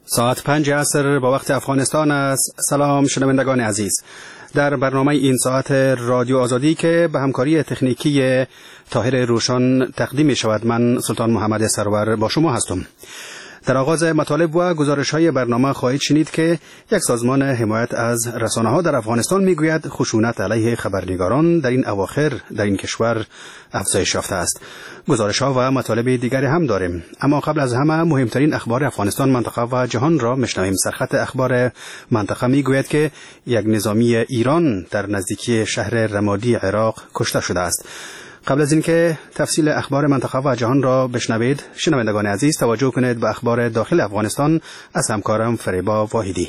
ساعت 5 عصر با وقت افغانستان است. سلام شنوندگان عزیز. در برنامه این ساعت رادیو آزادی که به همکاری تکنیکی طاهر روشن تقدیم می شود، من سلطان محمد سرور با شما هستم. در آغاز مطالب و گزارش‌های برنامه خواهید شنید که یک سازمان حمایت از رسانه‌ها در افغانستان می‌گوید خشونت علیه خبرنگاران در این اواخر در این کشور افزایش یافته است. گزارش‌ها و مطالب دیگری هم داریم، اما قبل از همه مهمترین اخبار افغانستان، منطقه و جهان را میشنویم. سرخط اخبار منطقه می‌گوید که یک نظامی ایران در نزدیکی شهر رمادی عراق کشته شده است. قبل از اینکه تفصیل اخبار منطقه و جهان را بشنوید، شنوندگان عزیز توجه کنید به اخبار داخل افغانستان از همکارم فریبا واحدی.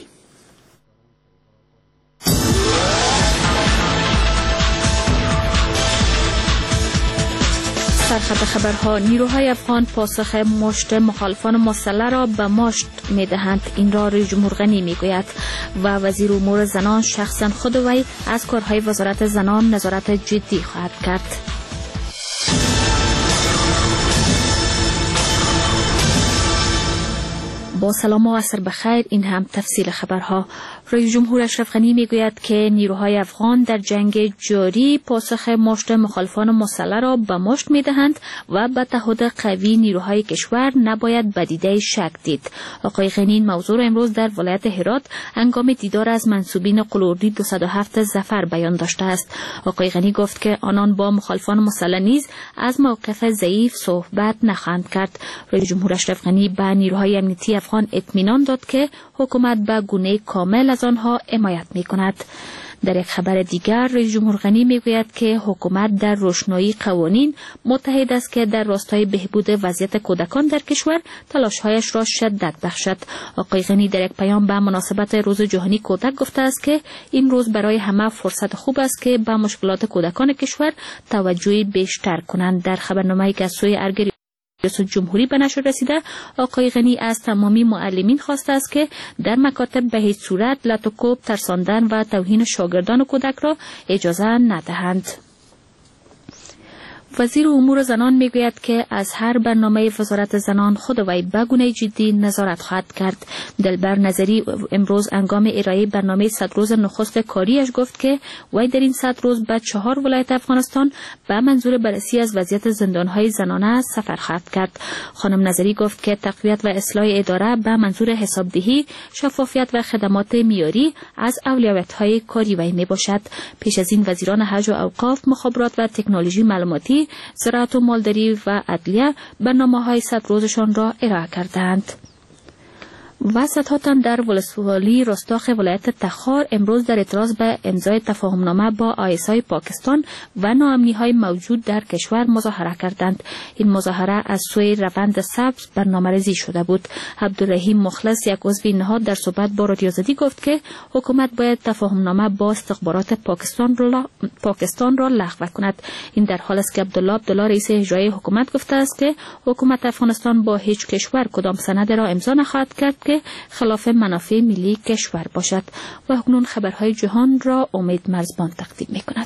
سرخط خبرها: نیروهای افغان پاسخ مشت مخالفان مسلح را به مشت می‌دهند. این را رئیس جمهور غنی می‌گوید و وزیر امور زنان شخصا خود وی از کارهای وزارت زنان نظارت جدی خواهد کرد. با سلام و عصر بخیر. این هم تفصیل خبرها. رئیس جمهور اشرف غنی میگوید که نیروهای افغان در جنگ جاری پاسخ مشت مخالفان مسلح را به مشت میدهند و به تعهد قوی نیروهای کشور نباید بدیده شک دید. آقای غنی این موضوع را امروز در ولایت هرات هنگام دیدار از منسوبین قلوردی 207 ظفر بیان داشته است. آقای غنی گفت که آنان با مخالفان مسلح نیز از موقف ضعیف صحبت نخواهند کرد. رئیس جمهور اشرف غنی به نیروهای امنیتی افغان اطمینان داد که حکومت به گونه کامل از آنها حمایت می‌کند. در یک خبر دیگر رئیس جمهور غنی میگوید که حکومت در روشنایی قوانین متحد است که در راستای بهبود وضعیت کودکان در کشور تلاش‌هایش را شدت بخشد. آقای غنی در یک پیام به مناسبت روز جهانی کودک گفته است که این روز برای همه فرصت خوب است که به مشکلات کودکان کشور توجه بیشتر کنند. در خبرنامه‌ای که از سوی ارگری ریاست جمهوری به نشر رسیده، آقای غنی از تمامی معلمین خواسته است که در مکاتب به هیچ صورت لط و کوب، ترساندن و توهین شاگردان و کودک را اجازه ندهند. وزیر امور زنان میگوید که از هر برنامه وزارت زنان خود وی به گونه جدی نظارت خواهد کرد. دلبر نظری امروز هنگام ارائه برنامه 100 روز نخست کاریش گفت که وی در این 100 روز به 4 ولایت افغانستان به منظور بررسی از وضعیت زندانهای زنانه سفر خواهد کرد. خانم نظری گفت که تقویت و اصلاح اداره به منظور حسابدهی، شفافیت و خدمات معیاری از اولویت‌های کاری وی میباشد. پیش از این وزیران حج و اوقاف، مخابرات و تکنولوژی معلوماتی، زراعت و مالداری و عدلیه برنامه‌های 100 روزشان را ارائه کردند. وسطاتان در ولسوالی رستاخ ولایت تخار امروز در اعتراض به امضای تفاهمنامه با آیسای پاکستان و ناامنی‌های موجود در کشور مظاهره کردند. این مظاهره از سوی روند سبز برنامه‌ریزی شده بود. عبدالرحیم مخلص، یک عضو این نهاد، در صحبت با رادیو آزادی گفت که حکومت باید تفاهمنامه با استخبارات پاکستان را لغو کند. این در حالی است که عبدالله رئیس اجرایی حکومت گفته است که حکومت افغانستان با هیچ کشور کدام سند را امضا نخواهد کرد که خلاف منافع ملی کشور باشد. و اکنون خبرهای جهان را امید مرزبان تقدیم می‌کند.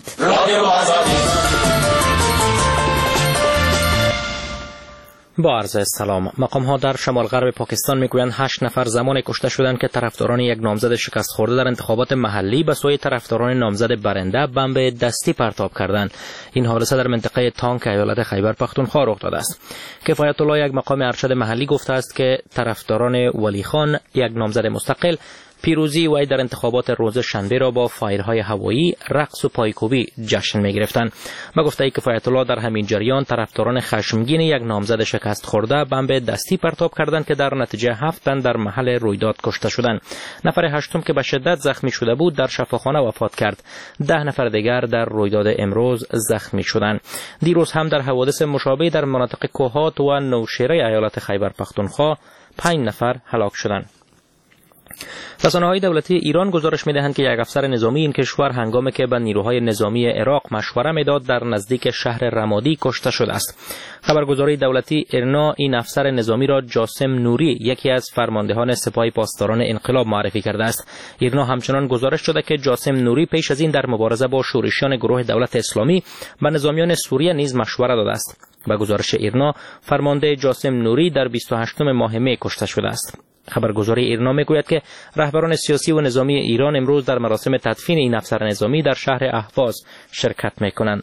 با عرض سلام. مقام‌ها در شمال غرب پاکستان میگویند 8 نفر زمان کشته شدند که طرفداران یک نامزد شکست خورده در انتخابات محلی به سوی طرفداران نامزد برنده بمب دستی پرتاب کردند. این حادثه در منطقه تانک ایالت خیبر پختونخوا رخ داده است. کفایت الله، یک مقام ارشد محلی، گفته است که طرفداران ولی خان، یک نامزد مستقل، پیروزی وی در انتخابات روز شنبه را با فایرهای هوایی، رقص و پایکوبی جشن می‌گرفتند. با گفته کفایت الله، در همین جریان طرفداران خشمگین یک نامزد شکست خورده بمب دستی پرتاب کردند که در نتیجه 7 تن در محل رویداد کشته شدند. نفر هشتم که به شدت زخمی شده بود در شفاخانه وفات کرد. 10 نفر دیگر در رویداد امروز زخمی شدند. دیروز هم در حوادث مشابه در مناطق کوهات و نوشیره ایالت خیبر پختونخوا 5 نفر هلاک شدند. رسانه‌های دولتی ایران گزارش می‌دهند که یک افسر نظامی این کشور هنگامی که به نیروهای نظامی عراق مشوره می‌داد در نزدیک شهر رمادی کشته شده است. خبرگزاری دولتی ایرنا این افسر نظامی را جاسم نوری، یکی از فرماندهان سپاه پاسداران انقلاب، معرفی کرده است. ایرنا همچنان گزارش شده که جاسم نوری پیش از این در مبارزه با شورشیان گروه دولت اسلامی به نظامیان سوریه نیز مشوره داده است. به گزارش ایرنا، فرمانده جاسم نوری در 28 ماه می کشته شده است. خبرگزاری ایرنا میگوید که رهبران سیاسی و نظامی ایران امروز در مراسم تدفین این افسر نظامی در شهر اهواز شرکت میکنند.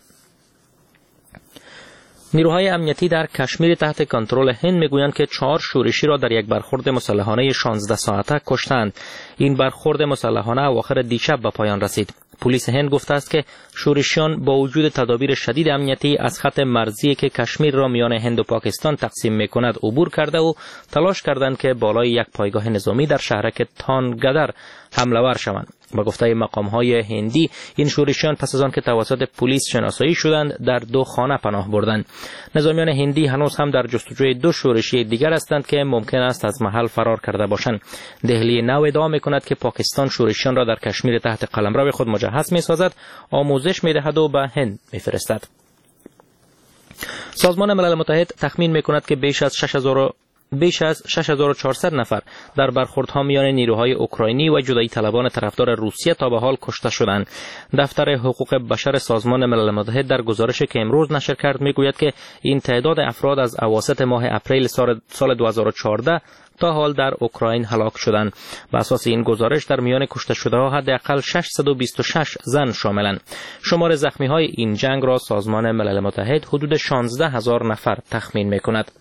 نیروهای امنیتی در کشمیر تحت کنترل هند میگویند که 4 شورشی را در یک برخورد مسلحانه 16 ساعته کشتند. این برخورد مسلحانه اواخر دیشب به پایان رسید. پلیس هند گفته است که شورشیان با وجود تدابیر شدید امنیتی از خط مرزی که کشمیر را میان هند و پاکستان تقسیم میکند عبور کرده و تلاش کردند که بالای یک پایگاه نظامی در شهرک تانگدر حمله ور شوند. با گفته مقام‌های هندی این شورشیان پس از آن که توسط پلیس شناسایی شدند در 2 خانه پناه بردند. نظامیان هندی هنوز هم در جستجوی 2 شورشی دیگر هستند که ممکن است از محل فرار کرده باشند. دهلی نو ادعا می‌کند که پاکستان شورشیان را در کشمیر تحت قلمرو خود مجهز می‌سازد، آموزش می‌دهد و به هند می‌فرستد. سازمان ملل متحد تخمین می‌کند که بیش از 6400 نفر در برخوردها میان نیروهای اوکراینی و جدایی طلبان طرفدار روسیه تا به حال کشته شدند. دفتر حقوق بشر سازمان ملل متحد در گزارشی که امروز نشر کرد میگوید که این تعداد افراد از اواسط ماه اپریل سال 2014 تا حال در اوکراین هلاک شدند. بر اساس این گزارش در میان کشته شده‌ها حداقل 626 زن شاملند. شمار زخمی‌های این جنگ را سازمان ملل متحد حدود 16000 نفر تخمین می‌کند.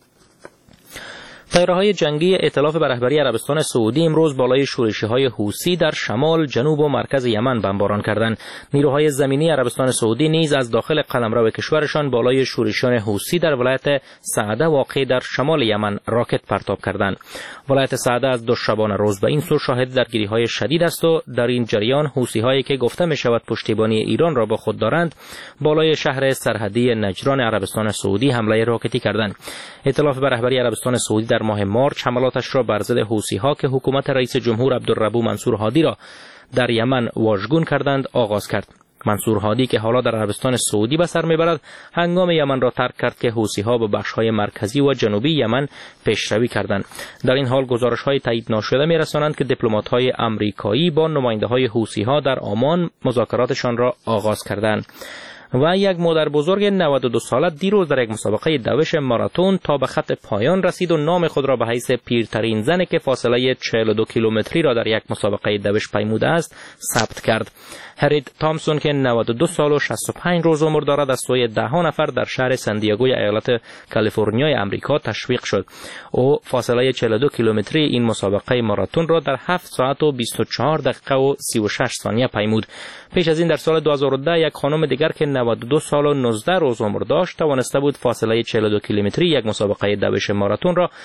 طیاره‌های جنگی ائتلاف به رهبری عربستان سعودی امروز بالای شورشی‌های حوثی در شمال، جنوب و مرکز یمن بمباران کردند. نیروهای زمینی عربستان سعودی نیز از داخل قلمرو کشورشان بالای شورشیان حوثی در ولایت سعده واقع در شمال یمن راکت پرتاب کردند. ولایت سعده از 2 شبانه روز به این سو شاهد درگیری‌های شدید است و در این جریان حوثی‌هایی که گفته می‌شود پشتیبانی ایران را با خود دارند، بالای شهر سرحدی نجران عربستان سعودی حمله راکتی کردند. ائتلاف به رهبری عربستان سعودی در ماه مارچ حملاتش را بر ضد حوثی‌ها که حکومت رئیس جمهور عبدالربو منصور هادی را در یمن واژگون کردند آغاز کرد. منصور هادی که حالا در عربستان سعودی به سر میبرد هنگام یمن را ترک کرد که حوثی‌ها به بخش‌های مرکزی و جنوبی یمن پیشروی کردند. در این حال گزارش‌های تایید ناشده می‌رسانند که دیپلمات‌های آمریکایی با نماینده‌های حوثی‌ها در عمان مذاکراتشان را آغاز کردند. و یک مادر بزرگ 92 ساله دیروز در یک مسابقه دوش ماراتون تا به خط پایان رسید و نام خود را به حیث پیرترین زنی که فاصله 42 کیلومتری را در یک مسابقه دوش پیموده است ثبت کرد. هرید تامسون که 92 سال و 65 روز عمر دارد از سوی 10 نفر در شهر سندیاگوی ایالت کالیفرنیای آمریکا تشویق شد. او فاصله 42 کیلومتری این مسابقه ماراتون را در 7 ساعت و 24 دقیقه و 36 ثانیه پیمود. پیش از این در سال 2010 یک خانم دیگر که 92 سال و 19 روز عمر داشت توانسته بود فاصله 42 کیلومتری یک مسابقه دوش ماراتون را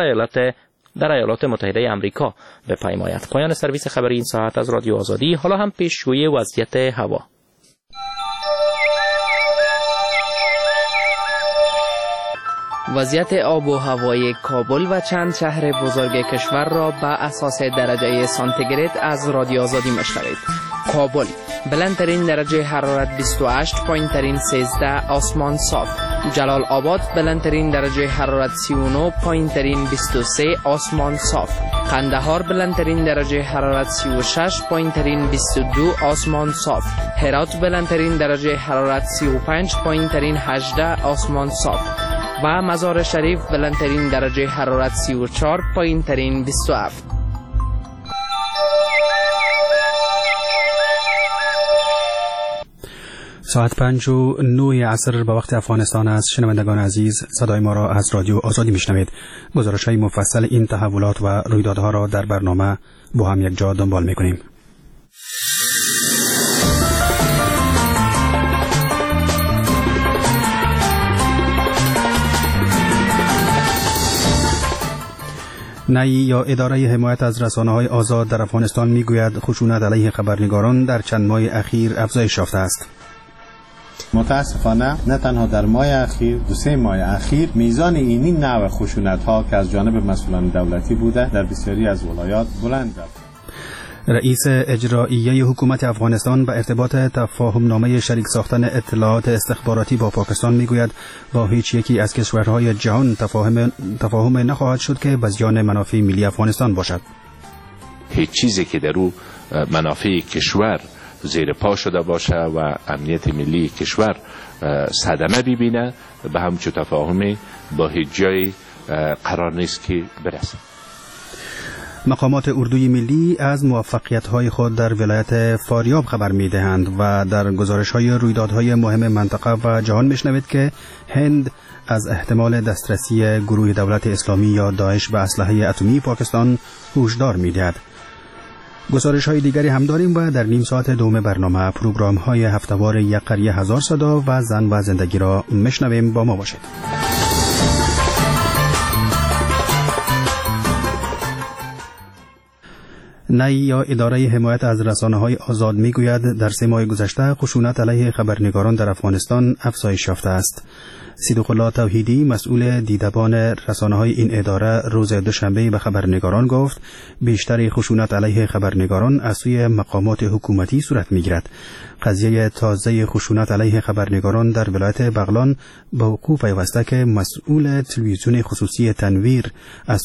در ایالات متحده آمریکا بپیماید. پایان سرویس خبری این ساعت از رادیو آزادی. حالا هم پیشگویی وضعیت هوا. وضعیت آب و هوای کابل و چند شهر بزرگ کشور را به اساس درجه سانتیگراد از رادیو آزادی مشنوید. کابل بلندترین درجه حرارت 28، پایینترین 13، آسمان صاف. جلال آباد بلندترین درجه حرارت 39، پایینترین 23، آسمان صاف. قندهار بلندترین درجه حرارت 36، پایینترین 22، آسمان صاف. هرات بلندترین درجه حرارت 35، پایینترین 18، آسمان صاف. و مزار شریف بلندترین درجه حرارت 34، پایینترین 27. ساعت 5:09 عصر به وقت افغانستان است. شنوندگان عزیز، صدای ما را از رادیو آزادی میشنوید. گزارش‌های مفصل این تحولات و رویدادها را در برنامه با هم یک جا دنبال میکنیم. نی یا اداره حمایت از رسانه‌های آزاد در افغانستان میگوید خشونت علیه خبرنگاران در چند ماه اخیر افزایش یافته است. متاسفانه نه تنها در ماه اخیر، 2-3 ماه اخیر میزان این نوع خشونت‌ها که از جانب مسئولان دولتی بوده در بسیاری از ولایات بلند است. رئیس اجرایی حکومت افغانستان به ارتباط تفاهم نامه شریک ساختن اطلاعات استخباراتی با پاکستان میگوید با هیچ یکی از کشورهای جهان تفاهم نخواهد شد که به زیان منافع ملی افغانستان باشد. هیچ چیزی که در او منافع کشور زیر پا شده باشه و امنیت ملی کشور صدمه ببینه به همچون تفاهمی با هیچ جایی قرار نیست که برسد. مقامات اردوی ملی از موفقیت‌های خود در ولایت فاریاب خبر می‌دهند و در گزارش‌های رویدادهای مهم منطقه و جهان می‌شنوید که هند از احتمال دسترسی گروه دولت اسلامی یا داعش به اسلحه اتمی پاکستان هشدار می‌دهد. گزارش‌های دیگری هم داریم و در نیم ساعت دوم برنامه پروگرام‌های هفته‌وار یک قریه هزار صدا و زن و زندگی را می‌شنویم. با ما باشید. نی یا اداره حمایت از رسانه‌های آزاد می‌گوید در 3 ماه گذشته خشونت علیه خبرنگاران در افغانستان افزایش یافته است. صدیق الله توحیدی مسئول دیدبان رسانه‌های این اداره روز دوشنبه به خبرنگاران گفت بیشتر خشونت علیه خبرنگاران از سوی مقامات حکومتی صورت می‌گیرد. قضیه تازه خشونت علیه خبرنگاران در ولایت بغلان به وقوع پیوسته که مسئول تلویزیون خصوصی تنویر از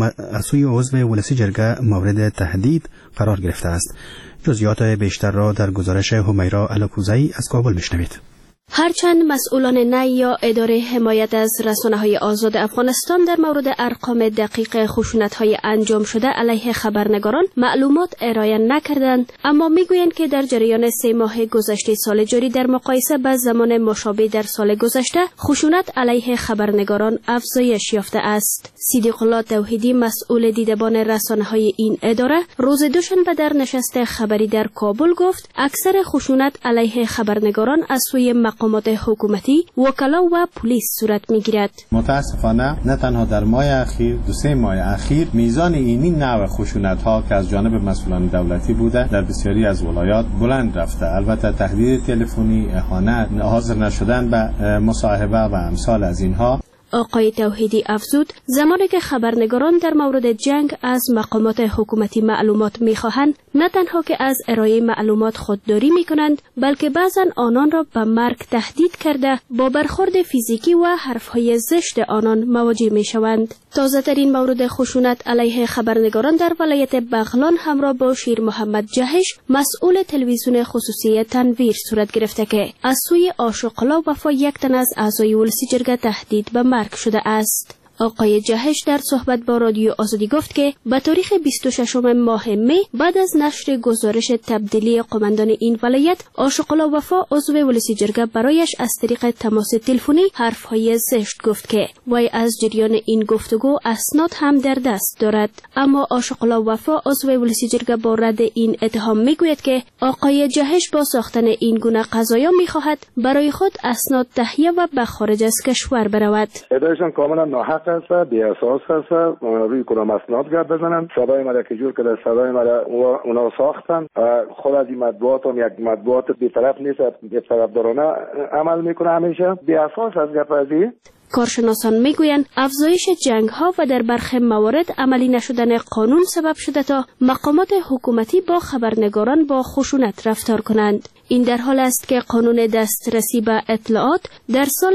سوی عضو ولسی جرگه مورد تهدید قرار گرفته است. جزئیات بیشتر را در گزارش همیرا الکوزی از کابل میشنوید. هرچند مسئولان نی یا اداره حمایت از رسانه‌های آزاد افغانستان در مورد ارقام دقیق خشونت‌های انجام شده علیه خبرنگاران معلومات ارائه نکردند، اما میگویند که در جریان 3 ماه گذشته سال جاری در مقایسه با زمان مشابه در سال گذشته خشونت علیه خبرنگاران افزایش یافته است. صدیق الله توحیدی مسئول دیدبان رسانه‌های این اداره روز دوشنبه در نشست خبری در کابل گفت اکثر خشونت علیه خبرنگاران از سوی مقامات حکومتی، وکلا و پلیس صورت میگیرد. متاسفانه نه تنها در ماه اخیر، 2-3 ماه اخیر میزان اینی نوع خشونت ها که از جانب مسئولان دولتی بوده در بسیاری از ولایات بلند رفته. البته تهدید تلفنی، اهانت، حاضر نشدن به مصاحبه و امثال از اینها. آقای توحیدی افزود زمانی که خبرنگاران در مورد جنگ از مقامات حکومتی معلومات می‌خواهند، نه تنها که از ارائه معلومات خودداری می‌کنند، بلکه بعضاً آنان را به مرگ تهدید کرده با برخورد فیزیکی و حرف‌های زشت آنان مواجه می‌شوند. تازه‌ترین مورد خشونت علیه خبرنگاران در ولایت بغلان همراه با شیر محمد جهش مسئول تلویزیون خصوصی تنویر صورت گرفته که از سوی آشوقلا وفا یک تن از اعضای ولسی جرگه تهدید به مرگ شده است. آقای جهش در صحبت با رادیو آزادی گفت که به تاریخ 26 ماه می بعد از نشر گزارش تبدیلی قماندان این ولایت، آشوقلا وفا عضو ولسی جرگه برایش از طریق تماس تلفنی حرفهای زشت گفت که وی از جریان این گفتگو اسناد هم در دست دارد. اما آشوقلا وفا عضو ولسی جرگه با رد این اتهام میگوید که آقای جهش با ساختن این گونه قضایا میخواهد برای خود اسناد تهیه و به خارج از کشور برود. ادایشان کاملا ناحق است، بی اساس است. روی کدام اسناد گرد بزنن. صدای مرا که جور کرده، صدای مرا اونا ساختن. خود از این مطبوعات هم یک مطبوعات بی‌طرف نیست، طرفدارانه عمل میکنه، همیشه بی اساس از گپ ازی. کارشناسان میگویند افزایش جنگ ها و در برخی موارد عملی نشدن قانون سبب شده تا مقامات حکومتی با خبرنگاران با خشونت رفتار کنند. این در حال است که قانون دسترسی به اطلاعات در سال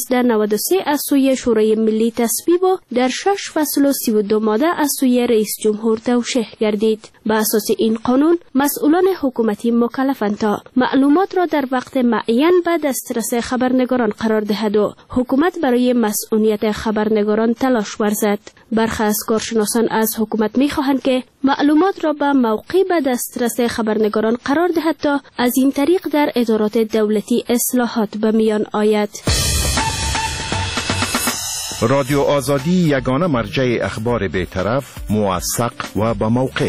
1393 از سوی شورای ملی تصویب و در 6 فصل و 32 ماده از سوی رئیس جمهور توشیح گردید. به اساس این قانون مسئولان حکومتی مکلفند تا معلومات را در وقت معین به دسترس خبرنگاران قرار دهد و حکومت برای مسئولیت خبرنگاران تلاش ورزد. برخی از کارشناسان از حکومت می‌خواهند که معلومات را به موقع به دسترس خبرنگاران قرار دهد تا از این طریق در ادارات دولتی اصلاحات به میان آید. رادیو آزادی یگانه مرجع اخبار بی‌طرف، موثق و با موقع.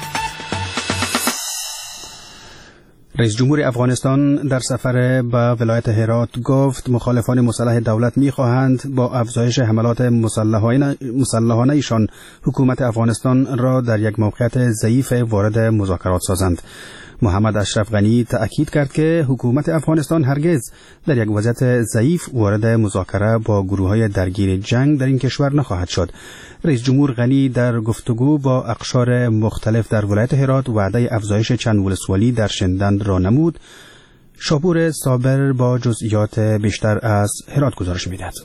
رئیس جمهور افغانستان در سفر به ولایت هرات گفت مخالفان مسلح دولت می‌خواهند با افزایش حملات مسلحانه ایشان حکومت افغانستان را در یک موقعیت ضعیف وارد مذاکرات سازند. محمد اشرف غنی تأکید کرد که حکومت افغانستان هرگز در یک وضعیت ضعیف وارد مذاکره با گروه‌های درگیر جنگ در این کشور نخواهد شد. رئیس جمهور غنی در گفتگو با اقشار مختلف در ولایت هرات وعده افزایش چند ولسوالی در شندند را نمود. شاپور صابر با جزئیات بیشتر از هرات گزارش می‌دهد.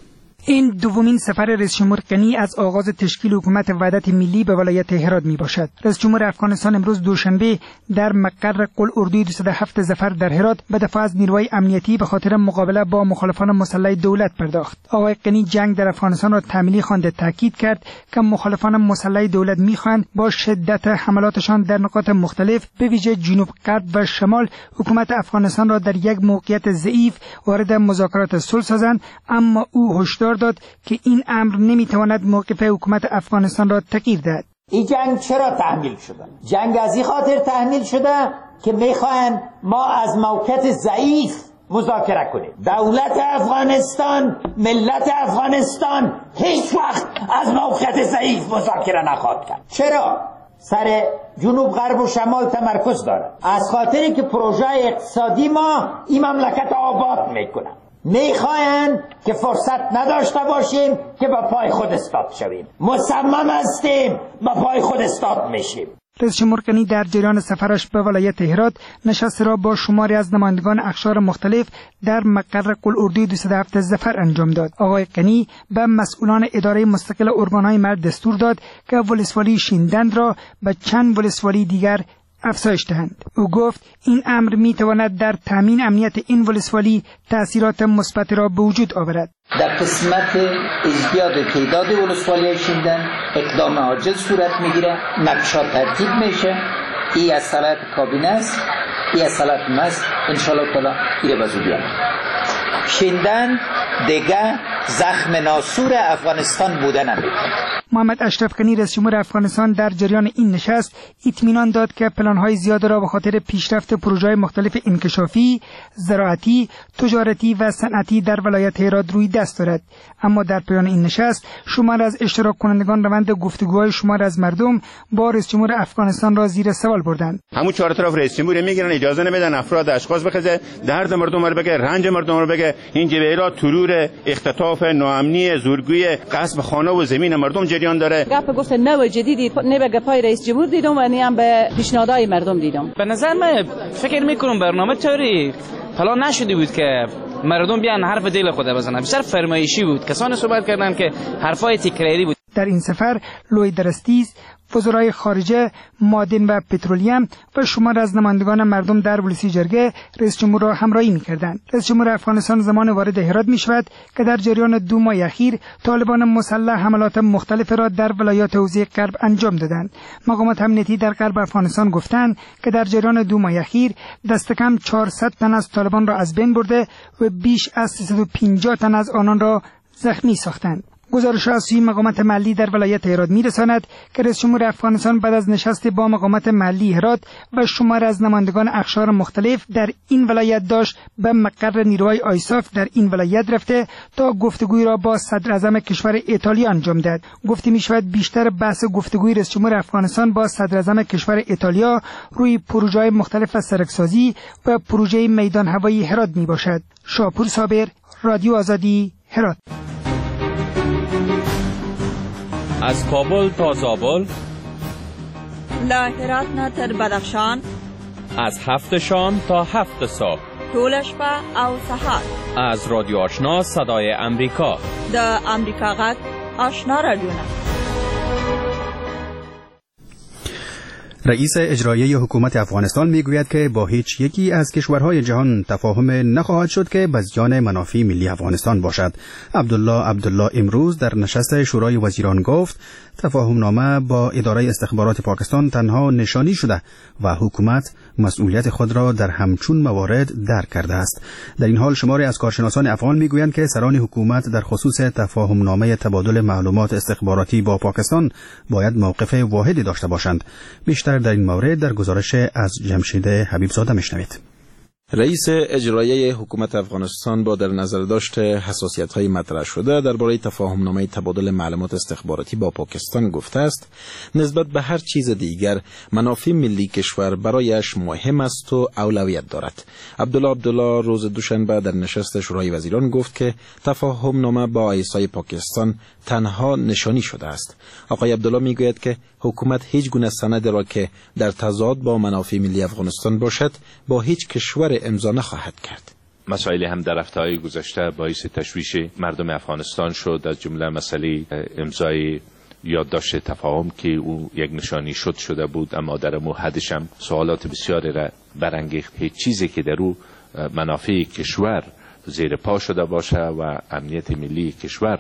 این دومین سفر رئیس جمهور غنی از آغاز تشکیل حکومت وحدت ملی به ولایت هرات می باشد. رئیس جمهور افغانستان امروز دوشنبه در مقر قلاردوی 207 ظفر در هرات به دفاع از نیروهای امنیتی به خاطر مقابله با مخالفان مسلح دولت پرداخت. آقای غنی جنگ در افغانستان را تملیح خوانده تاکید کرد که مخالفان مسلح دولت می‌خواهند با شدت حملاتشان در نقاط مختلف به ویژه جنوب، غرب و شمال حکومت افغانستان را در یک موقعیت ضعیف وارد مذاکرات صلح سازند، اما او هشدار داد که این امر نمیتواند موقف حکومت افغانستان را تغییر دهد. این جنگ چرا تحمیل شده؟ جنگ از این خاطر تحمیل شده که میخواهند ما از موقعیت ضعیف مذاکره کنیم. دولت افغانستان، ملت افغانستان هیچ وقت از موقعیت ضعیف مذاکره نخواهد کرد. چرا؟ سر جنوب، غرب و شمال تمرکز داره. از خاطری که پروژه اقتصادی ما این مملکت آباد میکنه. میخواین که فرصت نداشته باشیم که با پای خود استاد شویم. مصمم هستیم با پای خود استاد میشیم. رئیس جمهور غنی در جریان سفرش به ولایت هرات نشست را با شماری از نمایندگان اقشار مختلف در مقر قلاردوی 207 ظفر انجام داد. آقای غنی به مسئولان اداره مستقل ارگانهای مرد دستور داد که ولسوالی شیندند را به چند ولسوالی دیگر افزایش دهند. او گفت این امر میتواند در تامین امنیت این ولسوالی تأثیرات مثبت را به وجود آورد. در قسمت ازدیاد تعداد ولسوالی شیندن اقدام عاجل صورت میگیره، نقشا ترتیب میشه. این از صلاحیت کابینه است، این از صلاحیت ماست. انشالله تعالی ایره به زودی شیندن دیگه زخم ناسور افغانستان بودن نمیکنه. محمد اشرف غنی رئیس جمهور افغانستان در جریان این نشست اطمینان داد که پلان‌های زیاد را به خاطر پیشرفت پروژه‌های مختلف انکشافی، زراعتی، تجارتی و صنعتی در ولایت هرات روی دست دارد. اما در پایان این نشست شمار از اشتراک کنندگان روند گفتگوهای شمار از مردم با رئیس جمهور افغانستان را زیر سوال بردند. همون چهار طرف رئیس جمهور میگیرن، اجازه نمیدن افراد اشخاص بخزه، درد مردم رو بگه، رنج مردم رو بگه. این جبهه ترور، اختطاف، ناامنی، زورگویی، غصب خانه و زمین مردم جریان داره. گپ گفت نو جدیدی نه به گپای رئیس جمهور دیدم و نه هم به پیشنهادهای مردم دیدم. به نظر من فکر میکنم برنامه طوری پلان نشده بود که مردم بیان حرف دل خود بزنن. بیشتر فرمایشی بود. کسانی صحبت کردن که حرفای تکراری بود. در این سفر لوی درستیز، وزرای خارجه، معدن و پترولیم و شمار از نمایندگان مردم در ولسی جرگه رئیس جمهور را همراهی می‌کردند. رئیس جمهور افغانستان زمان وارد هرات می‌شود که در جریان 2 ماه اخیر طالبان مسلح حملات مختلف را در ولایات حوزه غرب انجام دادند. مقامات امنیتی در غرب افغانستان گفتند که در جریان 2 ماه اخیر دست کم 400 تن از طالبان را از بین برده و بیش از 350 تن از آنان را زخمی ساختند. گزارش از سوی مقامات محلی در ولایت هرات می‌رساند که رئیس جمهور افغانستان بعد از نشست با مقامات محلی هرات و شمار از نمایندگان اقشار مختلف در این ولایت داشت به مقر نیروهای آیساف در این ولایت رفته تا گفتگوی را با صدر اعظم کشور ایتالیا انجام دهد. گفته می‌شود بیشتر بحث گفتگوی رئیس جمهور افغانستان با صدر اعظم کشور ایتالیا روی پروژه‌های مختلف سرکسازی و پروژه میدان هوایی هرات میباشد. شاپور صابر، رادیو آزادی، هرات. از کابل تا زابل، له هرات نه تر بدخشان، از 7 شام تا 7 صبح، ټول شپه او سهار، از رادیو آشنا صدای امریکا، د امریکا غږ آشنا رادیوونه. رئیس اجرایی حکومت افغانستان میگوید که با هیچ یکی از کشورهای جهان تفاهم نخواهد شد که به زیان منافع ملی افغانستان باشد. عبدالله امروز در نشست شورای وزیران گفت تفاهم نامه با اداره استخبارات پاکستان تنها نشانی شده و حکومت مسئولیت خود را در همچون موارد درک کرده است. در این حال شماری از کارشناسان افغان میگویند که سران حکومت در خصوص تفاهم نامه تبادل معلومات استخباراتی با پاکستان باید موقف واحدی داشته باشند. بیشتر در این مورد در گزارش از جمشید حبیبزاده میشنوید. رئیس اجرایی حکومت افغانستان با در نظر داشت حساسیت‌های مطرح شده درباره تفاهم‌نامه تبادل معلومات استخباراتی با پاکستان گفته است نسبت به هر چیز دیگر منافع ملی کشور برایش مهم است و اولویت دارد. عبدالله روز دوشنبه در نشست شورای وزیران گفت که تفاهم‌نامه با آیسای پاکستان تنها نشانی شده است. آقای عبدالله میگوید که حکومت هیچ گونه سند را که در تضاد با منافع ملی افغانستان باشد با هیچ کشور امضا نخواهد کرد. مسائلی هم در هفته‌های گذشته باعث تشویش مردم افغانستان شد، از جمله مسئله امضای یادداشت تفاهم که او یک نشانی شده بود، اما در حدش هم سوالات بسیاری را برانگیخت. هیچ چیزی که در او منافع کشور زیر پا شده باشه و امنیت ملی کشور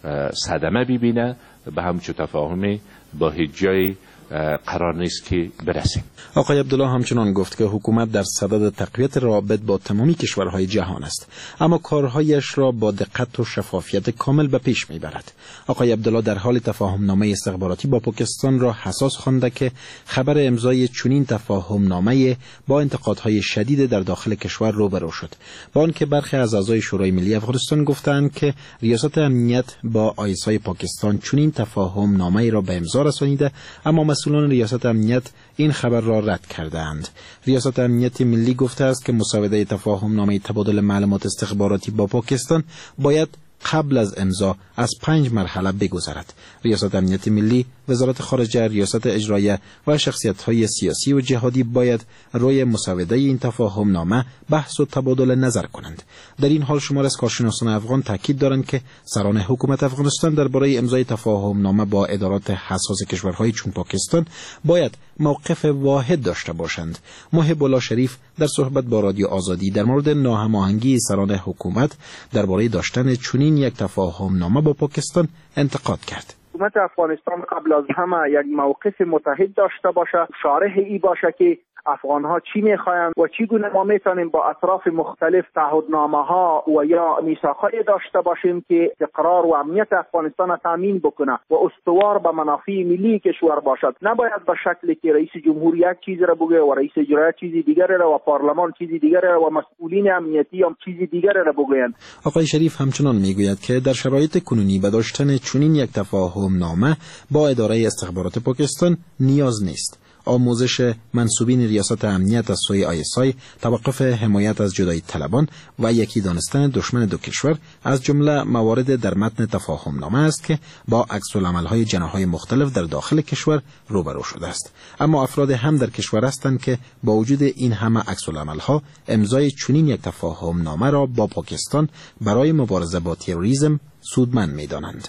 صدمه ببینه به همچون تفاهمی با هیچ جای قرار نیست که برسیم. آقای عبدالله همچنان گفت که حکومت در صدد تقویت روابط با تمامی کشورهای جهان است، اما کارهایش را با دقت و شفافیت کامل به پیش میبرد. آقای عبدالله در حال تفاهم نامه استخباراتی با پاکستان را حساس خوانده که خبر امضای چنین تفاهم نامه با انتقادهای شدید در داخل کشور روبرو شد، با آنکه برخی از اعضای شورای ملی افغانستان گفتند که ریاست امنیت با آیسای پاکستان چنین تفاهم نامه را به امضا رسانیده، اما مسئولان ریاست امنیت این خبر را رد کردند. ریاست امنیت ملی گفته است که مسوده تفاهم نامه تبادل معلومات استخباراتی با پاکستان باید قبل از امضا از 5 مرحله بگذرد. ریاست امنیت ملی، وزارت خارجه، ریاست اجرایه و شخصیت‌های سیاسی و جهادی باید روی مسوده این تفاهم نامه بحث و تبادل نظر کنند. در این حال شمار از کارشناسان افغان تاکید دارند که سران حکومت افغانستان درباره امضای تفاهم نامه با ادارات حساس کشورهای چون پاکستان باید موقف واحد داشته باشند. محب الله شریف در صحبت با رادیو آزادی در مورد ناهماهنگی سران حکومت درباره داشتن چنین یک تفاهم نامه با پاکستان انتقاد کرد. حکومت افغانستان قبل از همه یک موقف متحد داشته باشه، شارح ای باشه که افغانها چی میخواین و چگونه ما میتونیم با اطراف مختلف تعهدنامه‌ها و یا میثاق‌های داشته باشیم که استقرار و امنیت افغانستان را تامین بکنه و استوار به منافع ملی کشور باشد. نباید به شکلی که رئیس جمهور یک چیز را بگه و رئیس اجرایی چیزی دیگر را و پارلمان چیزی دیگر را و مسئولین امنیتی هم چیزی دیگر را بگویند. آقای شریف همچنان میگوید که در شرایط کنونی به داشتن چنین یک تفاهم نامه با اداره استخبارات پاکستان نیاز نیست. آموزش منسوبین ریاست امنیت از سوی آیسای، توقف حمایت از جدایی طلبان و یکی دانستن دشمن دو کشور از جمله موارد در متن تفاهم نامه است که با عکس‌العمل‌های جناح‌های مختلف در داخل کشور روبرو شده است. اما افراد هم در کشور هستند که با وجود این همه عکس‌العمل‌ها امضای چنین یک تفاهم نامه را با پاکستان برای مبارزه با تروریسم سودمند می‌دانند.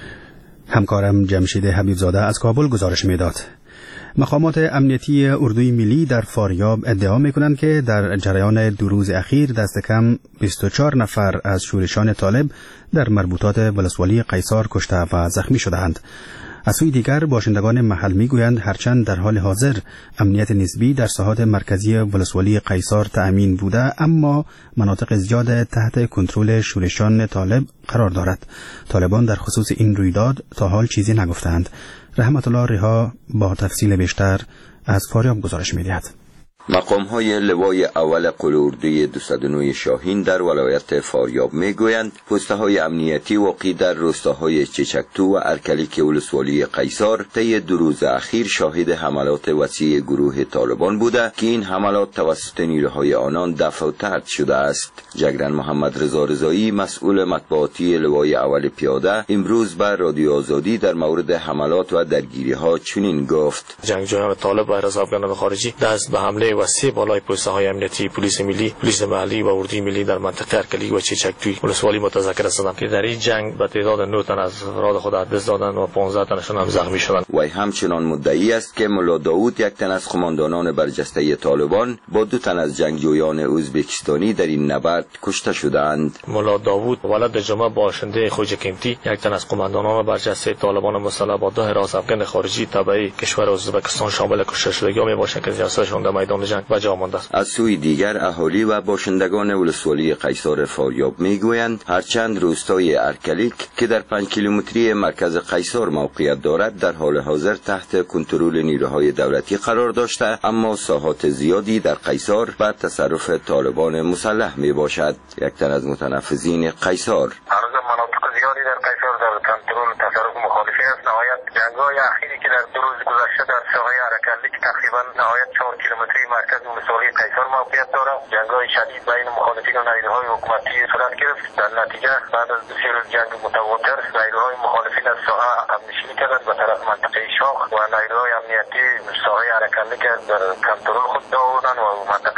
همکارم جمشید حبیبزاده از کابل گزارش می‌داد. مقامات امنیتی اردوی ملی در فاریاب ادعا می‌کنند که در جریان 2 روز اخیر دست کم 24 نفر از شورشان طالب در مربوطات ولسوالی قیصار کشته و زخمی شده‌اند. از سوی دیگر باشندگان محل میگویند هرچند در حال حاضر امنیت نسبی در ساحات مرکزی ولسوالی قیصار تأمین بوده، اما مناطق زیاد تحت کنترل شورشان طالب قرار دارد. طالبان در خصوص این رویداد تا حال چیزی نگفتند. رحمت الله ریها با تفصیل بیشتر از فاریاب گزارش می‌دهد. مقام‌های لوای اول قلوردوی 209 شاهین در ولایت فاریاب می‌گویند پست‌های امنیتی واقع در روستاهای چچکتو و ارکلیک ولسوالی قیصار طی 2 روز اخیر شاهد حملات وسیع گروه طالبان بوده که این حملات توسط نیروهای آنان دفع و طرد شده است. جگرن محمد رضا رضایی مسئول مطبوعاتی لوای اول پیاده امروز بر رادیو آزادی در مورد حملات و درگیری‌ها چنین گفت: جنگجویان طالب و حزبگان خارجی دست به حمله وسیع بالای پست‌های امنیتی پلیس ملی، پلیس محلی و اردوی ملی در منطقه ارکلی و چچکتوی ولسوالی متذکر هستند که در این جنگ به تعداد 9 تن از افراد خود دست دادند و 15 تنشان هم زخمی شدند. وی همچنان مدعی است که ملا داوود یک تن از قماندانان برجسته طالبان با 2 تن از جنگجویان ازبکستانی در این نبرد کشته شدند. ملا داوود ولد جمعه باشنده خوج قیمتی یک تن از قماندانان برجسته طالبان مسلح با 2 حراس افغان خارجی تبعی کشور ازبکستان شامل کشته شدگی میباشد که جسدشان در میدان جنگ و جا مانده است. از سوی دیگر اهالی و باشندگان ولسوالی قیصار فاریاب میگویند هرچند روستای ارکلیک که در 5 کیلومتری مرکز قیصار موقعیت دارد در حال حاضر تحت کنترل نیروهای دولتی قرار داشته، اما ساحات زیادی در قیصار بر تصرف طالبان مسلح میباشد. یک تن از متنفذین قیصار: مناطق زیادی در قیصار در کنترل تصرف مخالفین است. نهایت جنگ‌های اخیری که در 2 روز گذشته در ساحه ارکلیک تقریبا نهایت 4 کیلومتری مرکز ولسوالی قیصار موقعیت دارد. جنگ‌های شدید بین مخالفین و نیروهای حکومتی صورت گرفت. در نتیجه بعد از 2 روز جنگ متواتر نیروهای مخالفین از ساحه همنشینی کردند به طرف منطقه شاخ و نیروهای امنیتی ساحه ارکلیک در کنترل خود آوردند و منطقه فعلا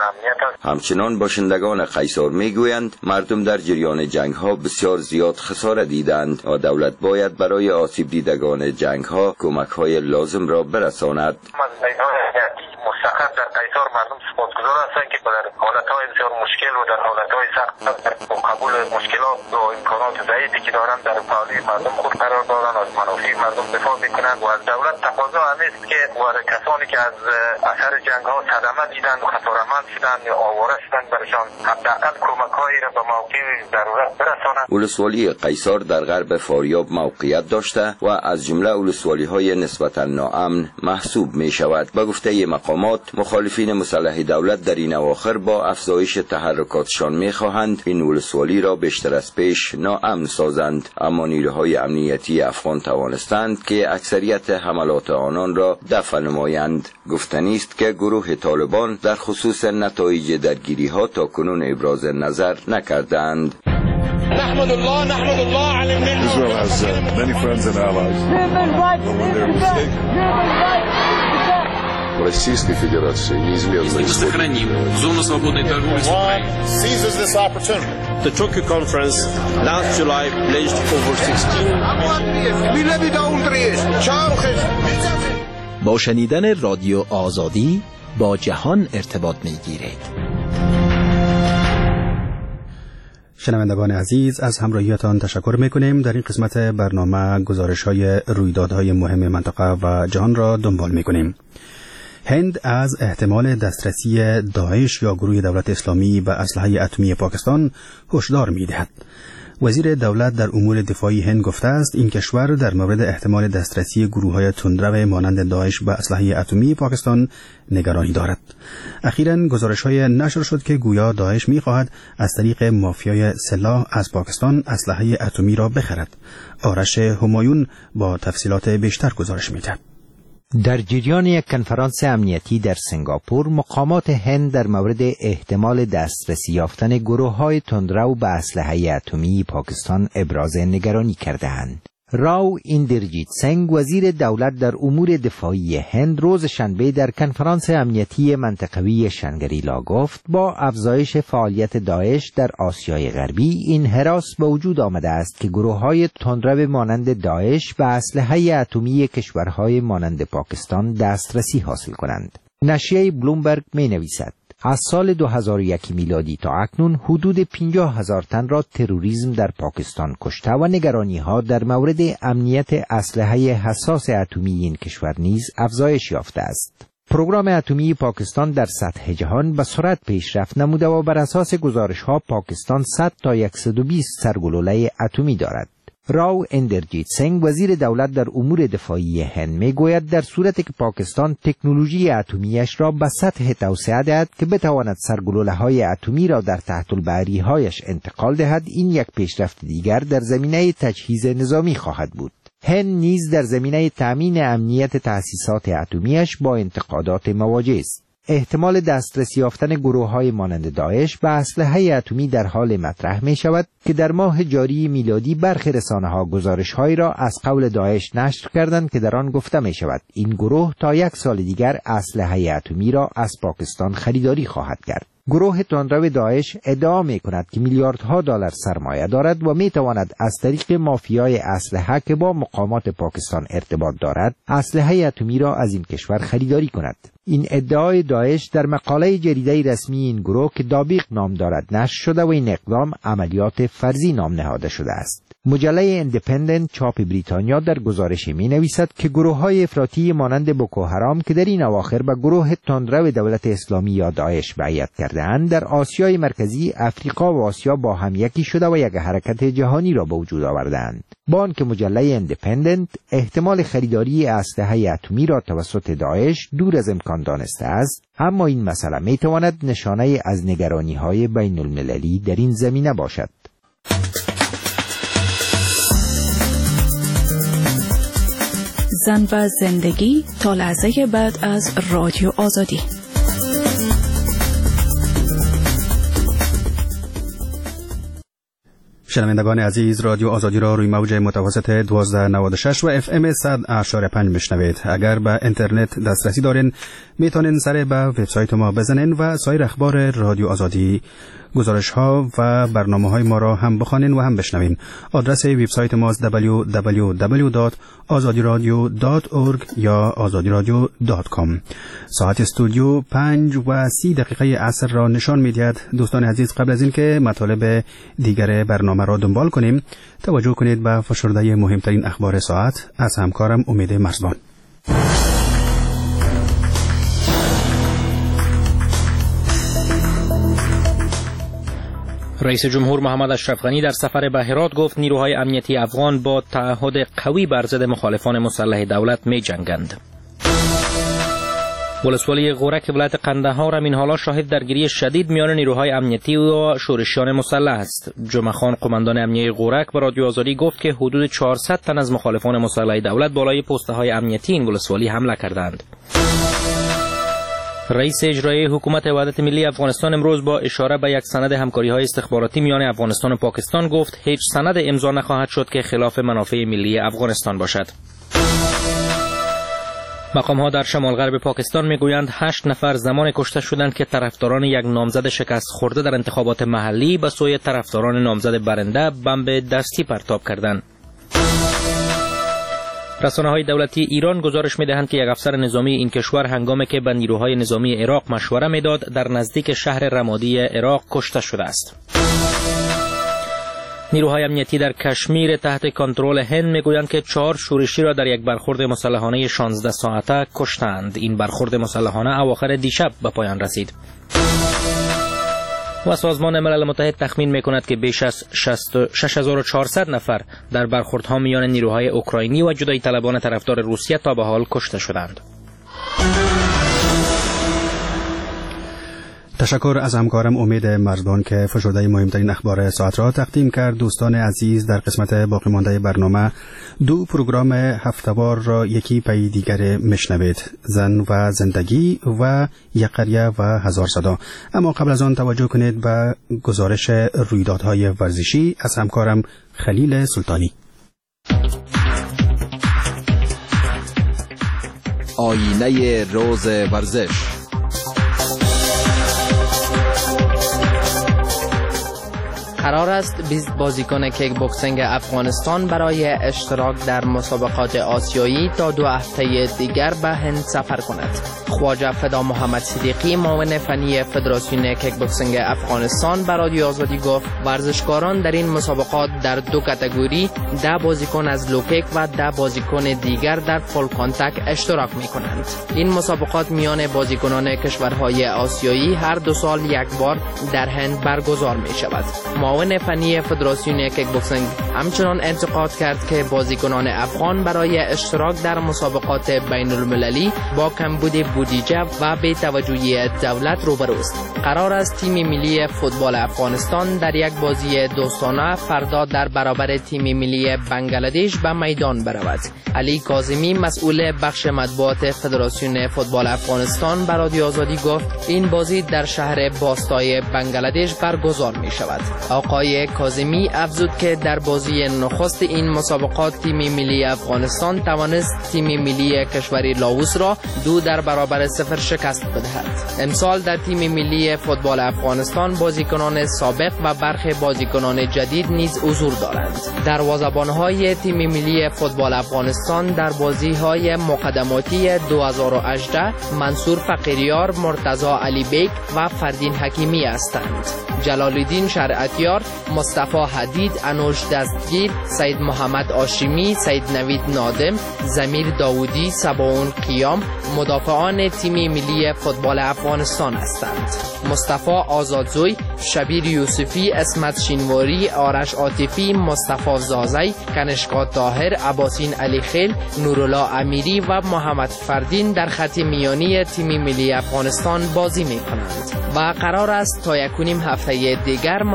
امنیت است. همچنان باشندگان قیصار میگویند مردم در جریان جنگ ها بسیار زیاد خسارت دیدند و دولت باید برای آسیب دیدگان جنگ ها کمک های لازم را برساند. مستقر در قیصار مردم سپاسگزار هستند که در حالتهای بسیار مشکل و در حالتهای سخت با قبول مشکلات و امکانات ضعیفی که دارند در پهلوی مردم خود قرار دارند، از منافع مردم دفاع میکنند و از دولت تقاضا هست که کسانی که از اثر جنگ ها صدمه دیدند و خسارتمند شدند یا آواره شدند برشان حداقل کمک‌هایی را به موقع ضرورت برسانند. ولسوالی قیصار در غرب فاریاب موقعیت داشته و از جمله ولسوالی‌های نسبتاً ناامن محسوب می شود. به گفته مقامات مخالفین مسلح دولت در این اواخر با افزایش تحرکاتشان می‌خواهند این ولسوالی را بیشتر از پیش ناامن سازند، اما نیروهای امنیتی افغان توانستند که اکثریت حملات آنان را دفع نمایند. گفتنی است که گروه طالبان در خصوص نتایج درگیری‌ها تاکنون ابراز نظر نکردند. نحمد الله على النعمة. Israel has many friends and allies. Российской Федерации неизменно сохраним зону свободной торговли с Украиной. Seizes this opportunity. The Tokyo Conference last July pledged over 16 با شنیدن رادیو آزادی با جهان ارتباط می‌گیرید. شنوندگان عزیز، از همراهیتان تشکر میکنیم. در این قسمت برنامه گزارش‌های رویدادهای مهم منطقه و جهان را دنبال میکنیم. هند از احتمال دسترسی داعش یا گروه دولت اسلامی به اسلحه اتمی پاکستان هشدار می‌دهد. وزیر دولت در امور دفاعی هند گفته است این کشور در مورد احتمال دسترسی گروه‌های تندرو مانند داعش به اسلحه اتمی پاکستان نگرانی دارد. اخیراً گزارش‌های نشر شد که گویا داعش می‌خواهد از طریق مافیای سلاح از پاکستان اسلحه اتمی را بخرد. آرش همایون با تفصیلات بیشتر گزارش می‌دهد. در جریان یک کنفرانس امنیتی در سنگاپور، مقامات هند در مورد احتمال دسترسی یافتن گروه‌های تندرو به اسلحه اتمی پاکستان ابراز نگرانی کرده‌اند. راو ایندرجیت سنگ، وزیر دولت در امور دفاعی هند، روز شنبه در کنفرانس امنیتی منطقوی شنگریلا گفت با افزایش فعالیت داعش در آسیای غربی این هراس به وجود آمده است که گروه‌های تندرو مانند داعش به اسلحه اتمی کشورهای مانند پاکستان دسترسی حاصل کنند. نشریه بلومبرگ می‌نویسد از سال 2001 میلادی تا اکنون حدود 50,000 تن را تروریسم در پاکستان کشته و نگرانی‌ها در مورد امنیت اسلحه حساس اتمی این کشور نیز افزایش یافته است. پروگرام اتمی پاکستان در سطح جهان به سرعت پیشرفت نموده و بر اساس گزارش‌ها پاکستان 100 تا 120 سرگلوله اتمی دارد. راو اندرجیت سنگ، وزیر دولت در امور دفاعی هند، میگوید در صورتی که پاکستان تکنولوژی اتمیش را به سطح توسعه دهد که بتواند سرگلوله‌های اتمی را در تحت البحری‌هایش انتقال دهد، این یک پیشرفت دیگر در زمینه تجهیز نظامی خواهد بود. هند نیز در زمینه تأمین امنیت تأسیسات اتمیش با انتقادات مواجه است. احتمال دسترسی یافتن گروه‌های مانند داعش به اسلحه اتمی در حال مطرح می شود که در ماه جاری میلادی برخی رسانه‌ها گزارش‌هایی را از قول داعش نشر کردند که در آن گفته می شود این گروه تا 1 سال دیگر اسلحه اتمی را از پاکستان خریداری خواهد کرد. گروه تندرو داعش ادعا می کند که میلیاردها دلار سرمایه دارد و می تواند از طریق مافیای اسلحه که با مقامات پاکستان ارتباط دارد اسلحه اتمی را از این کشور خریداری کند. این ادعای داعش در مقاله جریده رسمی این گروه که دابیق نام دارد نشر شده و این اقدام عملیات فرضی نام نهاده شده است. مجله اندیپندنت چاپ بریتانیا در گزارش می نویسد که گروه‌های افراطی مانند بوکو حرام که در این اواخر به گروه تندرو دولت اسلامی یا داعش بیعت کرده‌اند، در آسیای مرکزی، افریقا و آسیا با هم یکی شده و یک حرکت جهانی را به وجود آورده‌اند. با آنکه مجله اندیپندنت احتمال خریداری اسلحه اتمی را توسط داعش دور از امکان دانسته است، اما این مسئله می تواند نشانه از نگرانی‌های بین المللی در این زمینه باشد. زن و زندگی تا لحظه بعد از رادیو آزادی. شنوندگان عزیز، رادیو آزادی را روی موج متوسط 1296 و FM 100.5 میشنوید. اگر به اینترنت دسترسی دارین میتونین سر به وبسایت ما بزنین و سایر اخبار رادیو آزادی، گزارش ها و برنامه های ما را هم بخوانین و هم بشنوین. آدرس وبسایت ما www.azadiradio.org یا azadiradio.com. ساعت استودیو 5:30 عصر را نشان میدهد. دوستان عزیز، قبل از اینکه مطالب دیگر برنامه را دنبال کنیم، توجه کنید به فشرده مهمترین اخبار ساعت از همکارم امید مرزبان. رئیس جمهور محمد اشرف غنی در سفر به هرات گفت نیروهای امنیتی افغان با تعهد قوی بر ضد مخالفان مسلح دولت می جنگند. ولسوالی غورک ولایت قندهار همین حالا شاهد درگیری شدید میان نیروهای امنیتی و شورشیان مسلح است. جمعه خان قماندان امنیه غورک به رادیو آزادی گفت که حدود 400 تن از مخالفان مسلح دولت بالای پسته های امنیتی این ولسوالی حمله کردند. رئیس اجرایی حکومت وحدت ملی افغانستان امروز با اشاره به یک سند همکاری‌های استخباراتی میان افغانستان و پاکستان گفت هیچ سند امضا نخواهد شد که خلاف منافع ملی افغانستان باشد. مقام‌ها در شمال غرب پاکستان میگویند 8 نفر زمان کشته شدند که طرفداران یک نامزد شکست خورده در انتخابات محلی به سوی طرفداران نامزد برنده بمب دستی پرتاب کردند. رسانه‌های دولتی ایران گزارش می‌دهند که یک افسر نظامی این کشور هنگامی که به نیروهای نظامی عراق مشوره می‌داد در نزدیک شهر رمادی عراق کشته شده است. نیروهای امنیتی در کشمیر تحت کنترل هند می‌گویند که 4 شورشی را در یک برخورد مسلحانه 16 ساعته کشتند. این برخورد مسلحانه اواخر دیشب به پایان رسید. و سازمان ملل متحد تخمین می‌کند که بیش از 6400 نفر در برخوردها میان نیروهای اوکراینی و جدایی طلبان طرفدار روسیه تا به حال کشته شدند. تشکر از همکارم امید مرزبان که فشرده مهمترین اخبار ساعت را تقدیم کرد. دوستان عزیز، در قسمت باقی مانده برنامه 2 پروگرام هفته‌وار را یکی پی دیگر میشنوید: زن و زندگی و یک قریه و هزار صدا. اما قبل از آن توجه کنید به گزارش رویدادهای ورزشی از همکارم خلیل سلطانی. آینه روز ورزش. قرار است 20 بازیکن کیک بوکسینگ افغانستان برای اشتراک در مسابقات آسیایی تا 2 هفته دیگر به هند سفر کند. خواجه فدا محمد صدیقی، معاون فنی فدراسیون کیک بوکسینگ افغانستان، به رادیو آزادی گفت ورزشکاران در این مسابقات در 2 کاتگوری 10 بازیکن از لوکیک و 10 بازیکن دیگر در فول کانتک اشتراک می کنند. این مسابقات میان بازیکنان کشورهای آسیایی هر 2 سال یک بار در هند برگزار می شود. معاون فنی فدراسیون کیک بوکسینگ همچنان انتقاد کرد که بازیکنان افغان برای اشتراک در مسابقات بین المللی با کمبود بودجه و بی‌توجهی دولت روبروست. قرار است تیم ملی فوتبال افغانستان در یک بازی دوستانه فردا در برابر تیم ملی بنگلادش به میدان برود. علی کاظمی، مسئول بخش مطبوعات فدراسیون فوتبال افغانستان، به رادیو آزادی گفت این بازی در شهر باستای بنگلادش برگزار می شود. آقای کاظمی افزود که در بازی نخست این مسابقات تیم ملی افغانستان توانست تیم ملی کشور لاوس را 2 در برابر 0 شکست بدهد. امسال در تیم ملی فوتبال افغانستان بازیکنان سابق و برخی بازیکنان جدید نیز حضور دارند. دروازه‌بان‌های تیم ملی فوتبال افغانستان در بازی‌های مقدماتی 2018 منصور فقیریار، مرتضی علی بیگ و فردین حکیمی هستند. جلال الدین شرعتیار، مصطفی حدید، انوش دستگیر، سید محمد آشیمی، سید نوید نادم، زمیر داودی، سباون قیام مدافعان تیم ملی فوتبال افغانستان هستند. مصطفی آزادزوی، شبیر یوسفی، اسمت شینواری، آرش عاطفی، مصطفی زازی، کنشکا طاهر، عباسین علی خیل، نورالله امیری و محمد فردین در خط میانی تیم ملی افغانستان بازی می کنند و قرار است تا 1.5 هفته دیگر مسابقات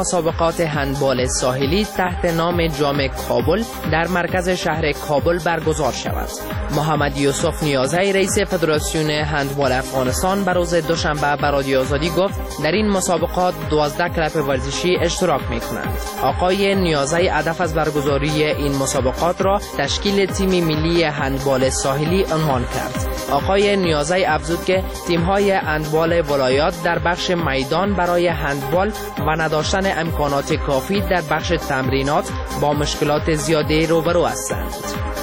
مسابقات هندبال ساحلی تحت نام جام کابل در مرکز شهر کابل برگزار شود. محمد یوسف نیازی رئیس فدراسیون هندبال افغانستان بر روز دوشنبه به رادیو آزادی گفت در این مسابقات 12 کلب ورزشی اشتراک می‌کنند. آقای نیازی هدف از برگزاری این مسابقات را تشکیل تیم ملی هندبال ساحلی عنوان کرد. آقای نیازی افزود که تیم‌های هندبال ولایات در بخش میدان برای هندبال و نداشتن امکانات کافی در بخش تمرینات با مشکلات زیادی روبرو هستند.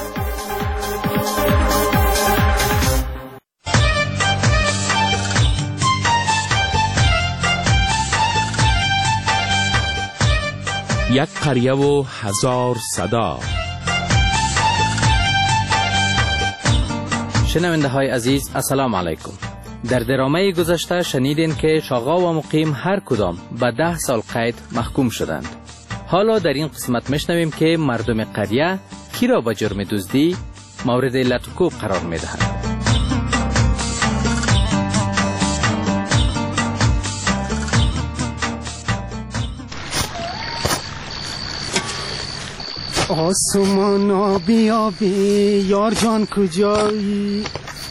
یک قریه و هزار صدا. شنونده های عزیز السلام علیکم. در درامه گذشته شنیدین که شاغا و مقیم هر کدام به 10 سال قید محکوم شدند. حالا در این قسمت میشنویم که مردم قریه کی را به جرم دزدی مورد لطف‌کوب قرار میدهند. آسمانا بیا بی یار جان کجایی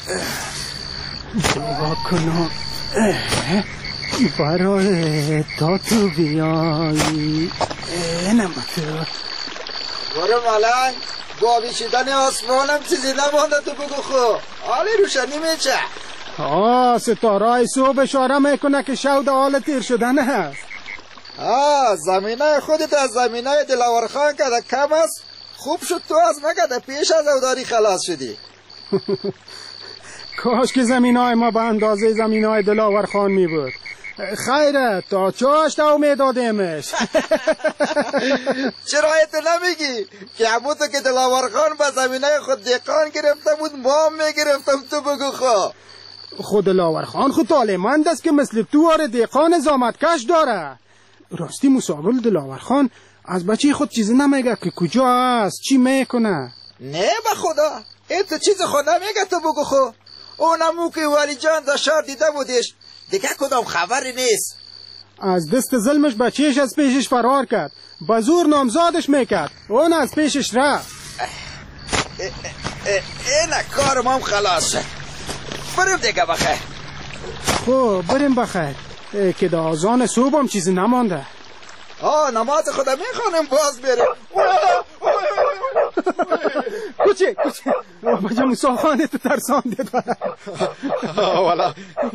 دعا کنم برای تا تو بیایی نمتو برو ملنگ با بیشیدن آسمانم چیزی نمانده تو بگو خو حالی روشنی میچه ستارای صبح اشاره میکنه که شود حال تیر شدن هست. زمینه خودت از زمینه دلاور خان کده کم است. خوب شد تو از مگده پیش از اوداری خلاص شدی. کاش که زمینای ما به اندازه زمینای دلاور خان می بود. خیره تا چاش تا امید دادیمش. چرا تو نمیگی که همون که دلاور خان به زمینه خود دهقان گرفته بود ما هم میگرفتم تو بگو خود دلاور خان خود طالمند است که مثل تو آره دهقان زامتکش داره. راستی مسابل دلاور خان از بچه خود چیزی نمیگه که کجا است چی میکنه؟ نه به خدا این تو چیز خود نمیگه تو بگو خو. اونمو که ولی جان داشار دیده بودش دیگه کدام خبری نیست. از دست ظلمش بچهش از پیشش فرار کرد با زور نامزادش میکرد اون از پیشش رفت. این کارم هم خلاص شد. بریم دیگه بخیر. خب بریم بخیر که دا آزان صبح هم چیزی نمانده. نماز خدا میخوانم باز بریم. کوچه بجا موساخانه تو ترسانده والا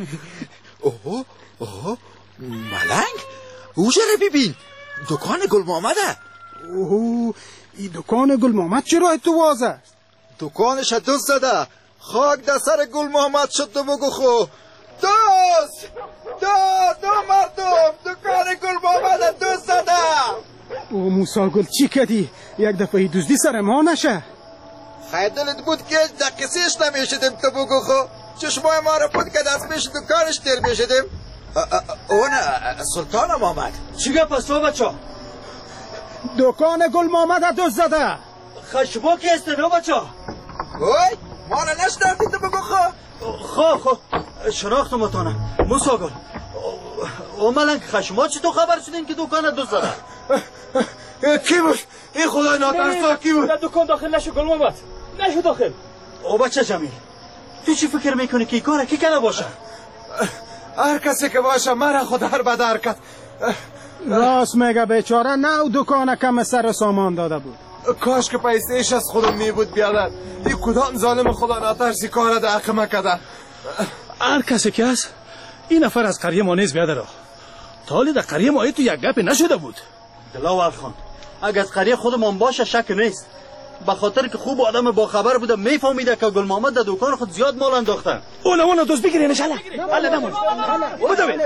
ملنگ او جره ببین دکان گل محمده. این دکان گل محمد چرا تو واز است؟ دکانش دوست زده خاک در سر گل محمد شد تو بگو خو. دوست دو مردم دکان گل محمد دوست زده. او موسا گل چی کردی؟ یک دفعه دزدی سر ما نشه. خیدلت بود که در قصیش نمیشدیم تو بگو خو. چشمای ما رو بود که دست پیش دکانش تیر میشدیم. اون سلطان محمد چی گپ است تو بچه؟ دکان گل محمد دوست زده. خشبا که است نو بچه؟ اوی ما رو نشناختی تو بگو خو شناختم اتانه موسا گل. او ملنگ خشما چی تو خبر شدین که دکان دوست زده؟ کی بود؟ این خدای ناترسا کی بود؟ در دکان داخل نشو گل محمد نشو داخل. او بچه جمیل تو چی فکر میکنی که این کاره کی کنه باشه؟ هر کسی که باشه مرا خود هر بد حرکت. راست میگه بیچاره نه دکان کم سر سامان داده بود. کاش که پیسهش از خودم می بود بیادر. این کدام ظالم خدا ناترسی کاره ده اقمه کده. هر کسی که هست این نفر از قریه ما نیز بیادر. تالی در قریه ما تو یک گپ نشده بود. دلاور خان اگر از قریه خودمان باشه شک نیست. به خاطر که خوب آدم با خبر بوده میفهمیده که گل محمد در دکان خود زیاد مال انداختن. اون دوست بگیرین ان شاء الله. الله نمون. بدوین.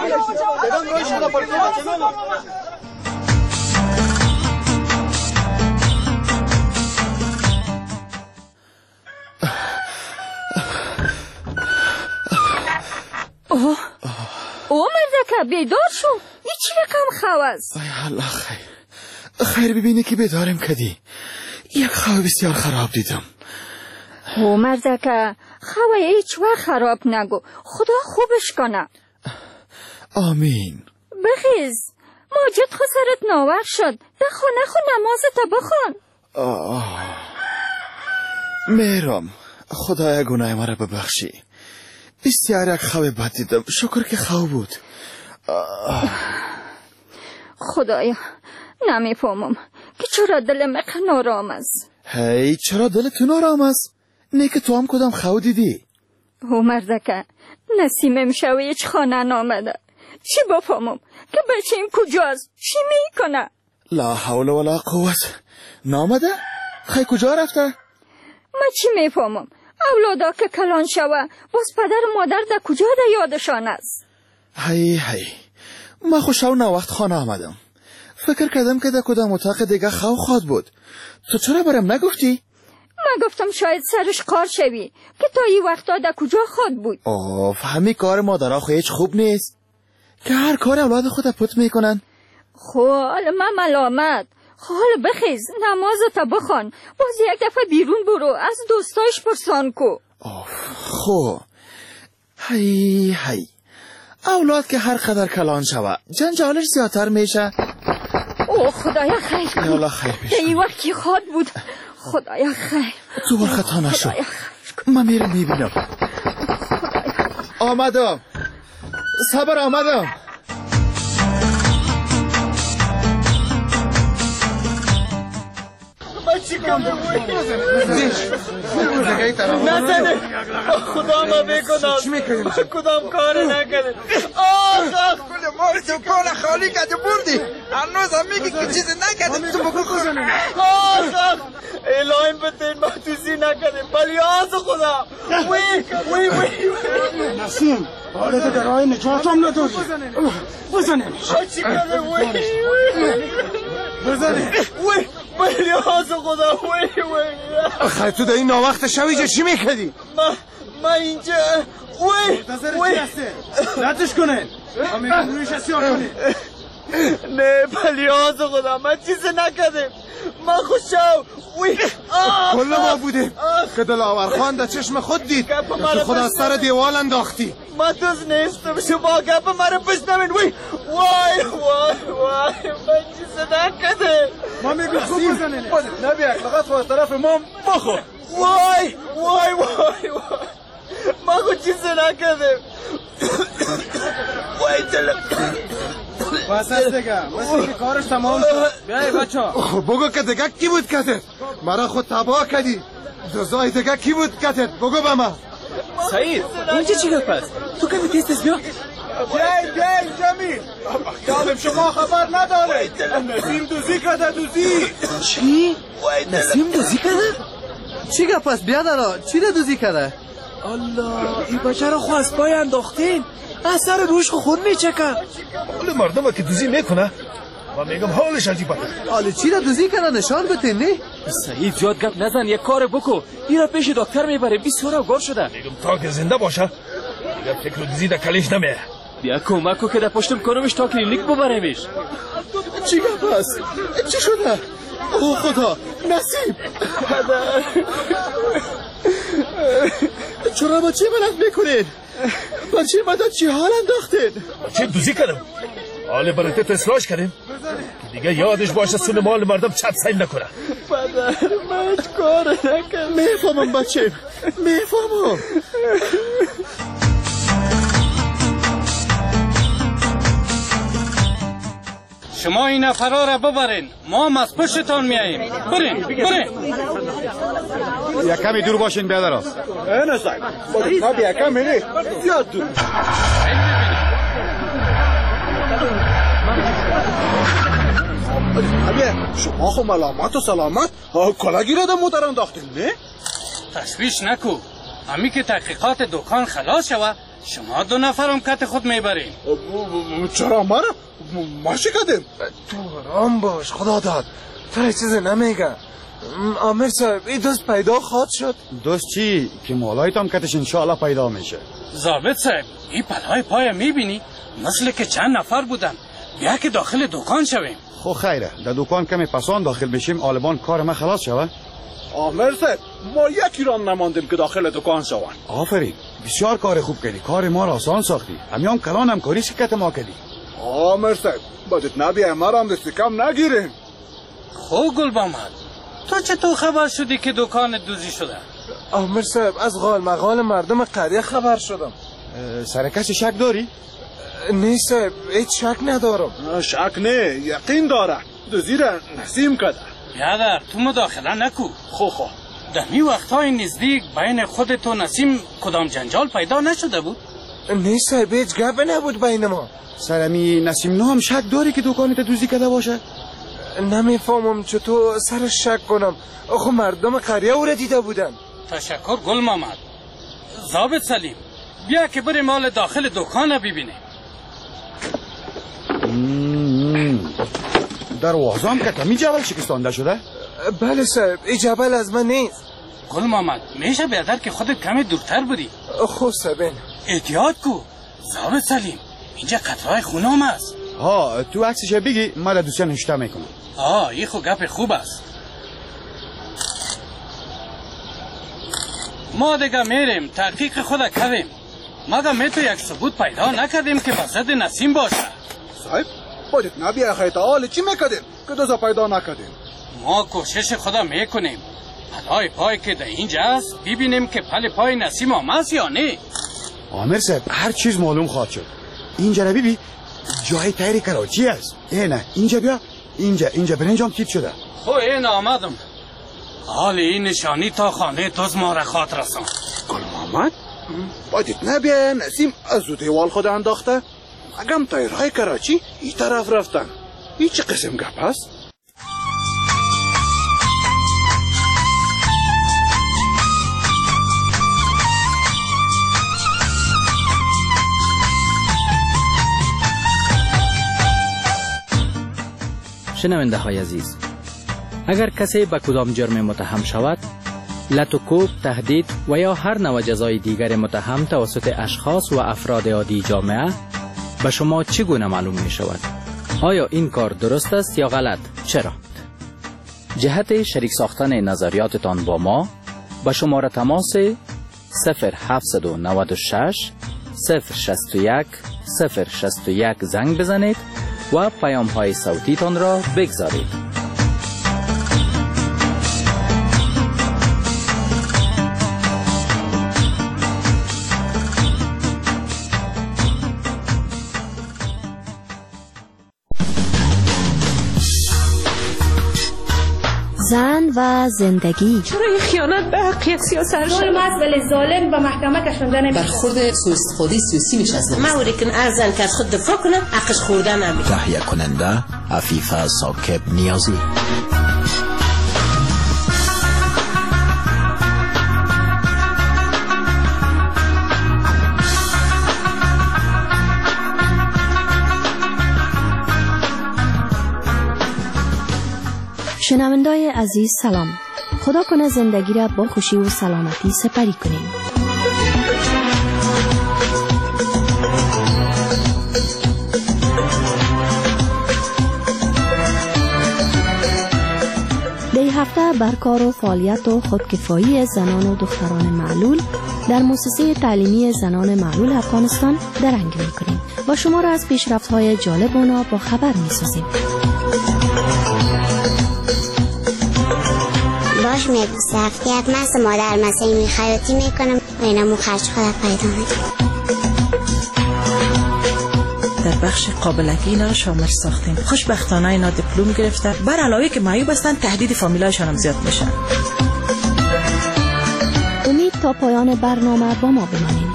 او مردکه بیدار شو. این چی رقم خواه است؟ الله خیر ببینی که بیدارم کدی. یک خواه بسیار خراب دیدم. او مردکه خواه هیچ وقت خراب نگو. خدا خوبش کنه. آمین. بخیز ماجد خود سرت ناوقت شد. ده خونه خو نمازت بخون. مهرام، خدایا گناه مرا ببخشی. بسیار یک خواب بد دیدم. شکر که خواب بود. خدایا نمیفهمم که چرا دلم نارام است. هی چرا دل تو نارام است؟ نه که تو هم کدام خواب دیدی؟ او مردکه نسیم امشب هیچ خانه نامده. چی بفهمم که بچه این کجاست؟ چی میکنه؟ لا حول ولا قوت. نامده؟ خی کجا رفته؟ من چی میفهمم؟ اولادا که کلان شوه باز پدر و مادر در کجا در یادشان است؟ هی من خوشاو وقت خانه آمدم. فکر کردم که در کدام اتاق دیگه خواب خواد بود. تو چرا برام نگفتی؟ من گفتم شاید سرش کار شوی که تا این وقتا در کجا خواد بود. همین کار مادرها خو هیچ خوب نیست که هر کار اولاد خود پت میکنن. حالا من ملامت. حالا بخیز نمازت بخوان. باز یک دفعه بیرون برو از دوستایش پرسان کو. خو هی اولاد که هر قدر کلان شوه جنجالش زیادتر میشه. خدایا خیر کن. یالا خیر پیش کن. این وقت که خواد بود. خدایا خیر. تو برخطا نشو. من میرم میبینم. آمدم. صبر آمدم. نزنه خدا ما بکنم. چی میکنیم؟ کدام کار نکنه. کل مال دکان خالی کرده بردی. هنوز هم میگی که چیزی نکردیم. تو بگو خودم. الهیم بتین ما توزی نکنیم. بلی خدا. وی نسیم حالت در راه نجات هم نداری. بزنه چی کنه بزنه بلی خدا. خیلی تو در این ناوقت شویجه چی میکردی؟ من اینجا وی ردش کنه. میگم رویش اسیار کنی. نه بلی خدا من چیز نکردم. من خوشم. کل ما بودیم که دلاور خان در چشم خود دید که خود از سر دیوال انداختی. من دوست نیستم شما گپ مرا بشنوین. وای من چیز نکردم. ما میگم خوب بزنه. نبیه فقط از طرف ما بخو. وای من خود چیز نکردم. وای دلم بس است دیگه. مثل که کارش تمام شد. بیایی بچه ها. بگو که دیگه کی بود کتت؟ مرا خود تباه کردی. دوزای دیگه کی بود کتت؟ بگو به من. سعید اینجا چی گپ است؟ تو کمی تیز بیا. بیای جمیل. جالب شما خبر نداره. نسیم دوزی کرده. چی؟ نسیم دوزی کرده؟ چی گپ است؟ بیا دارا. چی را دوزی کرده؟ الله این بچه را خواست پای انداختین. از سر روش خود میچکن. حال مردم که دوزی میکنه و میگم حالش عجیبه. حالا چی را دوزی کنه نشان بتین نه؟ سعید زیاد گپ نزن. یک کار بکو. این را پیش دکتر میبره. 20 گار شده. میگم تا که زنده باشه دیگر فکر دوزی در کلیش نمیه. بیا کمک کو که در پشتم کنمش تا کلینیک ببریمش. چی گپ است؟ چی شده؟ او خدا نسیم. چرا با چی بلند میکنین؟ بچه مدد چی حال انداختین؟ چی دوزی کردم؟ حال براتت اصلاحش کردیم که دیگه یادش باشه سون مال مردم چت سین نکنه. پدر من کار نکردم. میفهمم بچه میفهمم. شما این نفرا را ببرین. ما هم از پشتتان میاییم. برین. یک کمی دور باشین بیادر است. نه سعید ما بیا کمی نه زیاد دور. شما خو ملامت و سلامت کلاگی را در موتر انداختین نه؟ تشویش نکو. همی که تحقیقات دکان خلاص شوه شما 2 نفرم کت خود میبرین. چرا مرا؟ ما چی کردیم؟ تو آرام باش خدا داد. تو چیزی نمیگه. آمر صاحب این دوست پیدا خواهد شد. دوست چی؟ که مالایت هم کتش انشاءالله پیدا میشه. ضابط صاحب این پلای پای میبینی؟ مثل که چند نفر بودن. بیا که داخل دکان شویم. خو خیره در دکان کمی پسان داخل بشیم آلبان کار ما خلاص شوه. آمر صاحب ما یکی رام نماندیم که داخل دکان شوان. آفرین بسیار کار خوب کردی. کار ما را آسان ساختی. همیام کلان هم کاری شکت ما کردی. آمر صاحب باید نبیه مرام دستی کم نگیریم. خب گل محمد، تو چطور خبر شدی که دکان دوزی شده؟ آمر صاحب از غال مغال مردم قریه خبر شدم. سر کسی شک داری؟ نه صاحب هیچ شک ندارم. شک نه، یقین داره. دوزی را نسیم کده. بیادر تو مداخله نکو. خو دمی وقتهای نزدیک بین خودت و نسیم کدام جنجال پیدا نشده بود؟ نه صاحب هیچ گپ نبود بین ما. سرمی نسیم نو هم شک داری که دکانت دوزی کده باشه؟ نمیفهمم چطور سرش شک کنم. آخه مردم قریه او را دیده بودن. تشکر گل محمد. ضابط سلیم بیا که بریم مال داخل دکان ببینیم. دروازه هم که کمی جبل شکستانده شده؟ بله صاحب این جبل از من نیست. گل محمد میشه بیادر که خودت کمی دورتر بودی. خب صاحب احتیاط کو. ضابط سلیم اینجا قطرهای خونم است. تو عکسش بگی من دوستان هشته میکنم. این خو گپ خوب است. ما دیگه میریم تحقیق خود کردیم. مگه می تو یک ثبوت پیدا نکردیم که بسد نسیم باشه؟ صاحب باید نبیه خیطه حال چی میکردیم که دوزا پیدا نکردیم؟ ما کوشش خدا میکنیم پلای پای که در اینجا است ببینیم که پل پای نسیم آمد یا نه. آمر صاحب هر چیز معلوم خواهد شد. اینجا رو ببین جای تایر کراچی است. نه اینجا بیا اینجا برنجام تیپ شده. خب این آمدم. حال این نشانی تا خانه توز ما را خاط رسان. گل محمد باید نبیه نسیم از او دیوال خود انداخته. اگم تایرهای کراچی این طرف رفتن. این چه قسم گپ است؟ شنونده های عزیز، اگر کسی به کدام جرم متهم شود، لطوکوب، تهدید و یا هر نوع جزای دیگر متهم توسط اشخاص و افراد عادی جامعه به شما چگونه معلوم می شود؟ آیا این کار درست است یا غلط؟ چرا؟ جهت شریک ساختن نظریاتتان با ما به شماره تماس 0796 061 061 زنگ بزنید و پیام های صوتی تان را بگذارید. زن و زندگی. چرا این خیانت به حق یک سیاست ظلم است ولی ظالم به محکمه کشانده نمیشه. برخورد سوءاستفاده سیاسی میشه از ما اوریکن ارزن که از خود دفاع کنه حقش خوردن نمیشه. تهیه کننده عفیفه ساکب نیازی. شنوندای عزیز سلام. خدا کنه زندگی را با خوشی و سلامتی سپری کنیم. دی هفته بر کار و فعالیت و خودکفایی زنان و دختران معلول در مؤسسه تعلیمی زنان معلول افغانستان درنگ می‌کنیم و شما را از پیشرفت‌های جالب اونا با خبر می‌سازیم. باش میگو سختیت مثل مادر مثل این خیاطی میکنم و اینمو خرج خودت پیدا میکنم. در بخش قابلگی اینا رو شامل ساختیم. خوشبختانه اینا دیپلم گرفتن. بر علاوه که معیوب هستن تهدید فامیلایشان هم زیاد میشن. امید تا پایان برنامه با ما بمانید.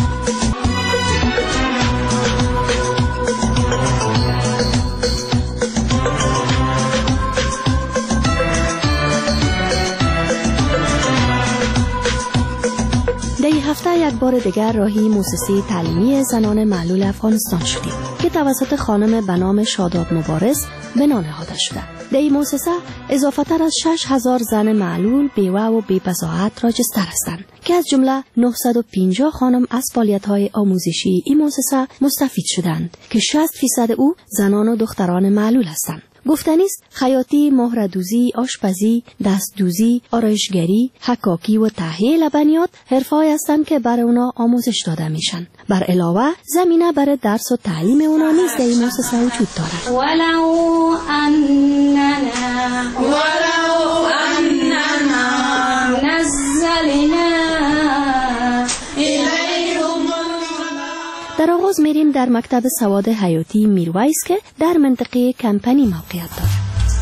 هفته یک بار دیگر راهی مؤسسه تعلیمی زنان معلول افغانستان شدیم که توسط خانم به نام شاداب مبارز بنا نهاده شده. در این مؤسسه اضافه تر از 6000 زن معلول بیوه و بی‌بضاعت راجستر هستند که از جمله 950 خانم از فعالیت‌های آموزشی این مؤسسه مستفید شدند که 60% او زنان و دختران معلول هستند. گفتنی است خیاطی، مهره‌دوزی، آشپزی، دستدوزی، آرایشگری، حکاکی و تهیه لبنیات حرفه‌ای هستند که برای اونا آموزش داده میشن. بر علاوه زمینه برای درس و تعلیم اونا نیز در این مؤسسه وجود دارد. ولو اننا نزلنا الیهم. در آغاز میریم در مکتب سواد حیاتی میرویس که در منطقه کمپنی موقعیت دارد.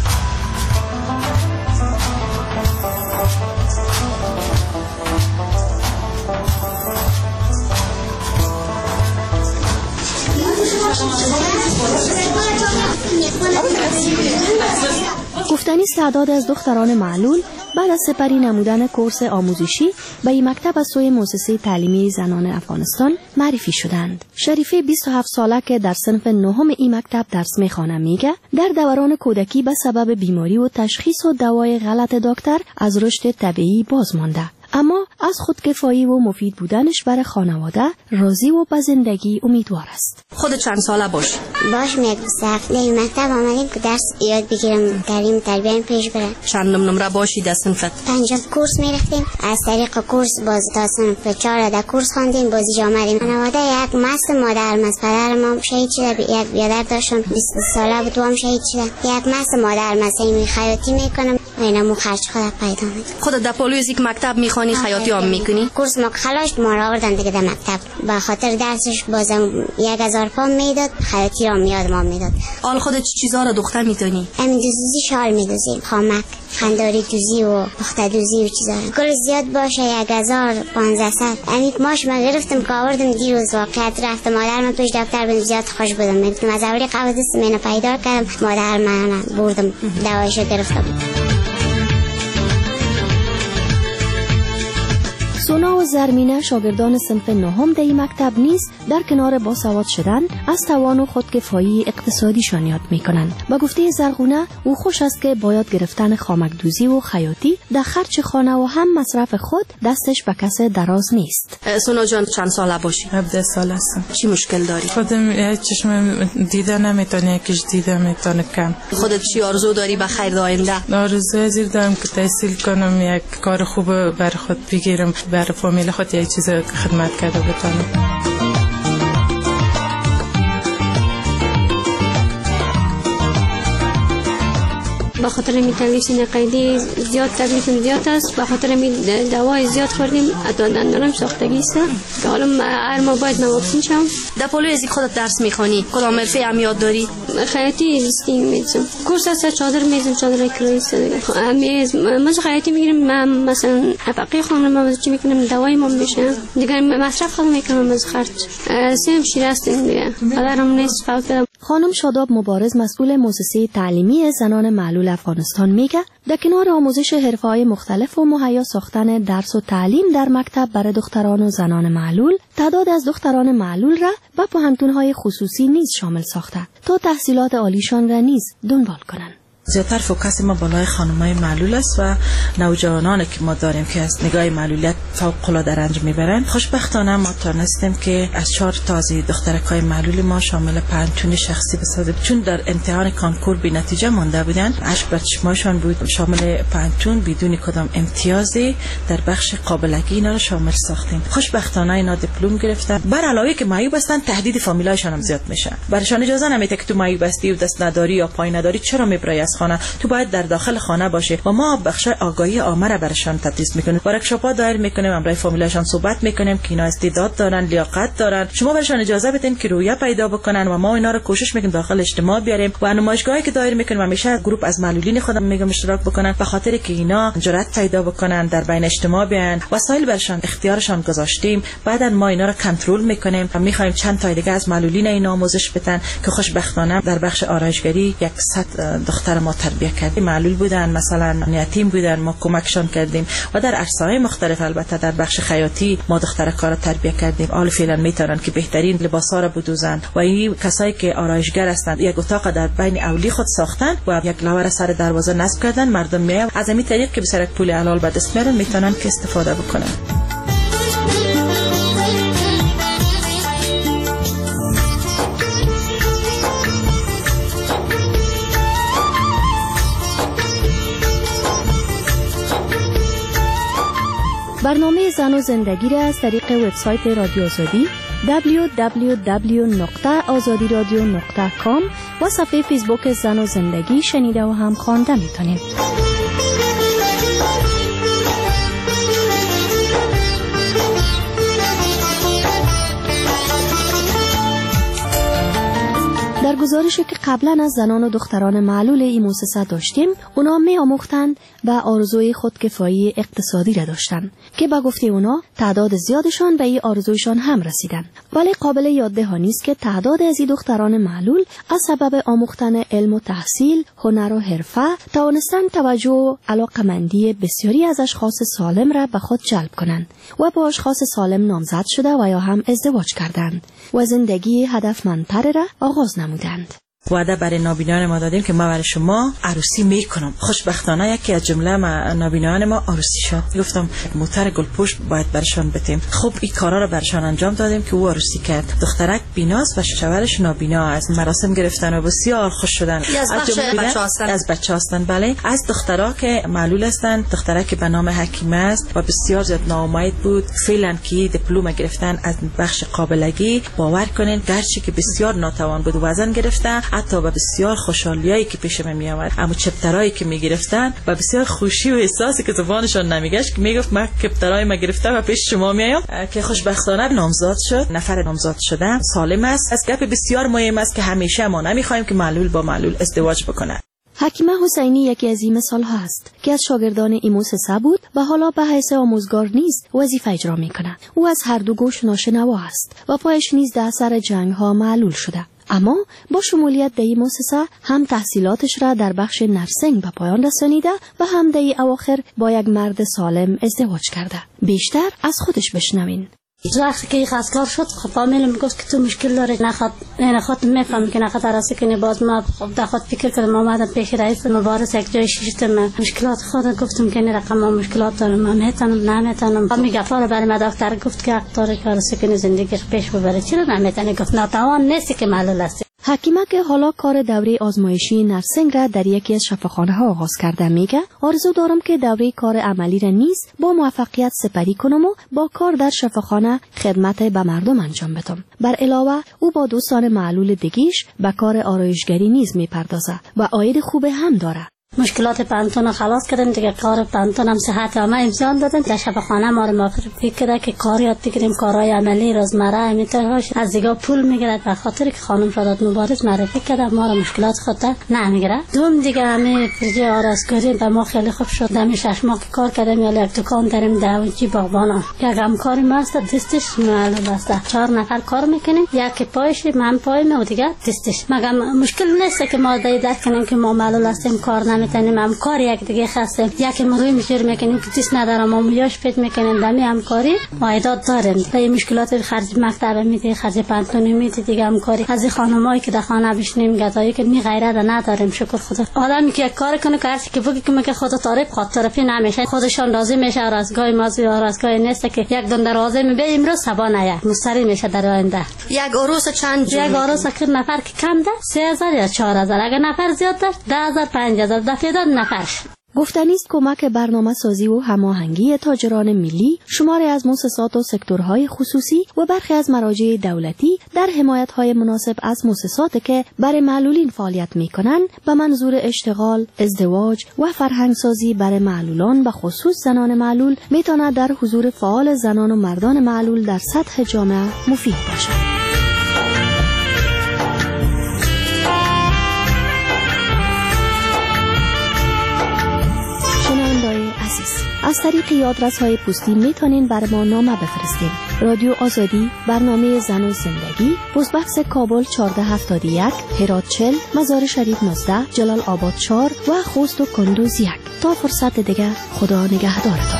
گفتنی است تعداد از دختران معلول بعد از سپری نمودن کورس آموزشی به این مکتب از سوی مؤسسه تعلیمی زنان افغانستان معرفی شدند. شریفه 27 ساله که در صنف نهم این مکتب درس میخوانه میگه در دوران کودکی به سبب بیماری و تشخیص و دوای غلط دکتر از رشد طبیعی باز مانده، اما از خودکفایی و مفید بودنش برای خانواده راضی و به زندگی امیدوار است. خود چند ساله باشی؟ باش یک سفته مکتب آمدیم که درس یاد بگیرم، تعلیم تربیت پیش بره. چند نمره باشی در صنفت؟ 5 کورس میرفتیم. از طریق کورس باز تا صنف 4 در کورس خواندیم، بازی آمدیم. خانواده یک مست مادر مست، پدر ما شهید شده، یک بیادر داشتم 20 ساله بود، هم شهید شده. یک مست مادر مست خیاطی میکنم و اینم خرج خود پیدا میکنم. خودت در پالیوزیک مکتب میخوانی، خیاطی هم میکنی؟ کورس ما خلاص ما را آوردن دیگه در مکتب، به خاطر درسش بازم 1000 پام میداد، خیاطی را میاد ما میداد. حال خودت چه چیزا را دختر میدونی؟ همین دوزی شال میدوزیم، خامک، خنداری دوزی و پخته دوزی و چیزا. کل زیاد باشه 1500. همین ماش من گرفتم که آوردم دیروز، واقعیت رفتم مادر من پیش دکتر بود، زیاد خوش بودم. میگم از اولی قبل دست منو پیدا کردم، مادر من بردم دوایش گرفتم. سونا و زرمینه شاگردان صنف نهم در این مکتب نیز در کنار باسواد شدن از توان و خودکفایی اقتصادیشان یاد میکنند. با گفته زرغونه او خوش است که با یاد گرفتن خامکدوزی و خیاطی در خرج خانه و هم مصرف خود دستش به کس دراز نیست. سونا جان چند ساله باشی؟ 17 سال هستم. چی مشکل داری؟ خودم چشم دیده نمیتونه، یکیش دیده میتونه کم. خودت چی آرزو داری به خیر آینده؟ آرزو ازیر دارم که تحصیل کنم، یک کار خوب بر خود بگیرم، بر فامیل خود یک چیز خدمت کرده بتونم. به خاطر می تکلیف نقیدی زیاد تکلیف زیاد است، به خاطر می دوای زیاد خوردیم، حتی دندانم ساختگی است که حالا هر ما باید واکسین شم. در پالیوزیک خودت درس میخوانی، کدام حرفه هم یاد داری؟ خیاطی ریستینگ میزم، کورس است، چادر میزم، چادر کلایی است دیگه. ما خیاطی میگیریم، مثلا افقی خانم ما چی میکنیم، دوای ما میشه دیگه، مصرف خودم میکنم از خرج. سیم شیر است دیگه، پدرم نیست فوت کرد. خانم شاداب مبارز مسئول مؤسسه تعلیمی زنان معلول افغانستان میگه در کنار آموزش حرفه‌های مختلف و مهیا ساختن درس و تعلیم در مکتب برای دختران و زنان معلول، تعداد از دختران معلول را به پوهنتون‌های خصوصی نیز شامل ساخته تا تحصیلات عالیشان را نیز دنبال کنند. زیادتر فوکس ما بالای خانم‌های معلول است و نوجوانانی که ما داریم که از نگاه معلولیت فوق‌العاده رنج میبرند. خوشبختانه ما تونستیم که از 4 تا از دخترک‌های معلول ما شامل پنتون شخصی بسازیم، چون در امتحان کانکور بی نتیجه مانده بودند. اشک بر چشمایشان بود، شامل پنتون بدون کدام امتیازی در بخش قابلگی اینا رو شامل ساختیم. خوشبختانه اینا دیپلم گرفتن. بر علاوه که معیوب هستن، تهدید فامیلایشان هم زیاد میشه. برایشان اجازه نمیده که تو معیوب هستی و دست نداری یا پای نداری چرا میبری خانه، تو باید در داخل خانه باشه و ما بخش آگاهی عامه را برشان تدریس میکنیم، ورکشاپ‌ها دایر میکنیم، امرای فامیلشان صحبت میکنیم که اینا استعداد دارن، لیاقت دارن، شما برشان اجازه بدین که رویه پیدا بکنن و ما اینا رو کوشش میکنیم داخل اجتماع بیاریم و نمایشگاهی که دایر میکنیم همیشه گروپ از معلولین خودم میگم اشتراک بکنن، به خاطر که اینا جرأت پیدا بکنن در بین اجتماع بیان. وسایل برشان اختیارشان گذاشتیم، بعدا ما اینا رو کنترل میکنیم و میخوایم چند تا دیگه از معلولین اینا آموزش بدن که خوشبختانه در بخش آرایشگری 100 دختر ما تربیت کردیم. معلول بودن، مثلا یتیم بودن، ما کمکشان کردیم و در عرصه‌های مختلف، البته در بخش خیاطی ما دخترکارا تربیت کردیم. حال فعلا میتونن که بهترین لباسا را بدوزن و این کسایی که آرایشگر هستند یک اتاق در بین اولی خود ساختن و یک لوار سر دروازه نصب کردن، مردم میان از همین طریق که به سرک پول حلال به دست میارن میتونن که استفاده بکنن. برنامه زن و زندگی را از طریق وبسایت رادیو آزادی www.azadiradio.com و صفحه فیسبوک زن و زندگی شنیده و هم خوانده میتونید. در گزارشی که قبلا از زنان و دختران معلول این مؤسسه داشتیم، اونا می آموختند و آرزوی خودکفایی اقتصادی را داشتند که با گفته اونا تعداد زیادشان به این آرزویشان هم رسیدند. ولی قابل یاددهانی است که تعداد از این دختران معلول از سبب آموختن علم و تحصیل، هنر و حرفه توانستند توجه و علاقمندی بسیاری از اشخاص سالم را به خود جلب کنند و با اشخاص سالم نامزد شده و یا هم ازدواج کردند و زندگی هدفمندتر را آغاز نمودند. وعده برای نابینان ما دادیم که ما برای شما عروسی میکنم. خوشبختانه یکی از جمله نابینان ما عروسی شد. گفتم موتر گلپشت باید برشان بتیم. خب این کارا رو برشان انجام دادیم که او عروسی کرد. دخترک بیناست و شوهرش نابینا. از مراسم گرفتن و بسیار خوش شدن. از بچه هستن. بله، از دخترها که معلول هستند، دخترک که به نام حکیمه است و بسیار زیاد ناامید بود، فعلا که دیپلم گرفتن از بخش قابلگی، باور کنین گرچه که بسیار ناتوان بود وزن گرفته، حتی با بسیار خوشحالیایی که پیش من می آمد، اما چپترایی که می گرفتن و بسیار خوشی و احساسی که زبانشان نمیگشت که میگفت من چپترای ما گرفتم و پیش شما میام، که خوشبختانه نامزاد شد. نفر نامزاد شده سالم است. از گپ بسیار مهم است که همیشه ما نمیخوایم که معلول با معلول ازدواج بکنه. حکیمه حسینی یکی از این مثال‌ها است که از شاگردان این مؤسسه بود و حالا به حیث آموزگار نیز وظیفه اجرا می‌کند. او از هر دو گوش ناشنوا است و پایش نیز در اثر جنگ‌ها معلول شده. اما با شمولیت در این مؤسسه هم تحصیلاتش را در بخش نرسینگ به پایان رسانیده و هم در این اواخر با یک مرد سالم ازدواج کرده. بیشتر از خودش بشنوین. وقتی که خواستگار شد، خب فامیلم میگفت که تو مشکل داری، نخواد میفهمی که نخواد عروسی کنی. باز ما خب در خود فکر کردم، اومدم پیش رئیس مبارز یک جای شیشتم مشکلات خودم گفتم که این رقم ما مشکلات دارم، من نمیتونم. میگه فار برای ما دکتر گفت که داری که عروسی کنی زندگی پیش ببری. چرا نمیتونی؟ گفت ناتوان نیستی که معلول هستی. حکیمه که حالا کار دوره آزمایشی نرسینگ را در یکی از شفاخانه‌ها آغاز کرده میگه آرزو دارم که دوره کار عملی را نیز با موفقیت سپری کنم و با کار در شفاخانه خدمت به مردم انجام بدم. بر علاوه او با دوستان معلول دیگیش به کار آرایشگری نیز میپردازه و عاید خوب هم داره. مشکلات پانتون خلاص کردیم دیگه. کار پانتون هم صحت همه امتحان دادن. در شفاخانه ما رو موفق فکر که کاریات بگیریم، کارهای عملی روزمره میتونش از دیگه پول میگیرد به خاطر که خانم شادات مبارز معرفی کرده ما رو مشکلات خودت نمیگیره. دوم دیگه همه فرجه آرایشگری به ما خیلی خوب شد. دم 6 ماه کار کردیم یا یک دکان داریم داوچی باغبانا. یک همکاری ما است دستش معلول است. 4 نفر کار میکنیم، یکی پایش من پایم و دیگه دستش. مگم مشکل نیست که ما درک کنیم که ما معلول هستیم کار میتونیم. همکاری یک دیگه خاصه یکی مروی میشور میکنیم که دست ندارم ما میاش پیت میکنیم. دمی همکاری عایدات داریم. به مشکلات خرج مکتب میدی، خرج پانتون میدی دیگه. همکاری از خانمایی که در خانه بشینیم گدایی که می غیرت نداریم. شکر خدا. آدمی که کار کنه که هرچی که بگی که میگه خدا تعریف خاطرفی نمیشه، خودشان راضی میشه. رازگاه مازی رازگاه نیست که یک دون درازه میبه امروز سبا یک مستری میشه در آینده. یک عروس چند جور؟ یک عروس که نفر که کم ده 3000 یا 4000، اگه نفر زیاد ده 10000 5000 دفعه نفرش. گفتنی است کمک برنامه سازی و هماهنگی تاجران ملی، شماری از مؤسسات و سکتورهای خصوصی و برخی از مراجع دولتی در حمایت‌های مناسب از مؤسسات که برای معلولین فعالیت می‌کنند به منظور اشتغال، ازدواج و فرهنگسازی برای معلولان به خصوص زنان معلول می‌تواند در حضور فعال زنان و مردان معلول در سطح جامعه مفید باشد. از طریق آدرس‌های پستی میتونین برای ما نامه بفرستین. رادیو آزادی، برنامه زن و زندگی، پست‌بکس کابل 1471، هرات 40، مزار شریف 19، جلال آباد 4 و خوست و کندوز 1. تا فرصت دیگه، خدا نگهدارتان.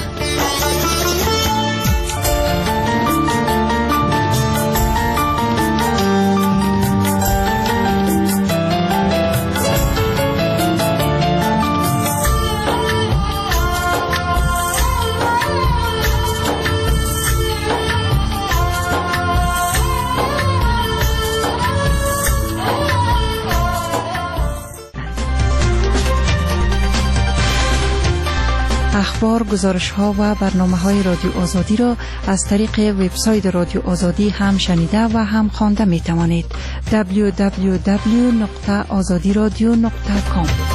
اخبار، گزارش ها و برنامه های رادیو آزادی را از طریق وبسایت رادیو آزادی هم شنیده و هم خوانده می توانید. www.azadiradio.com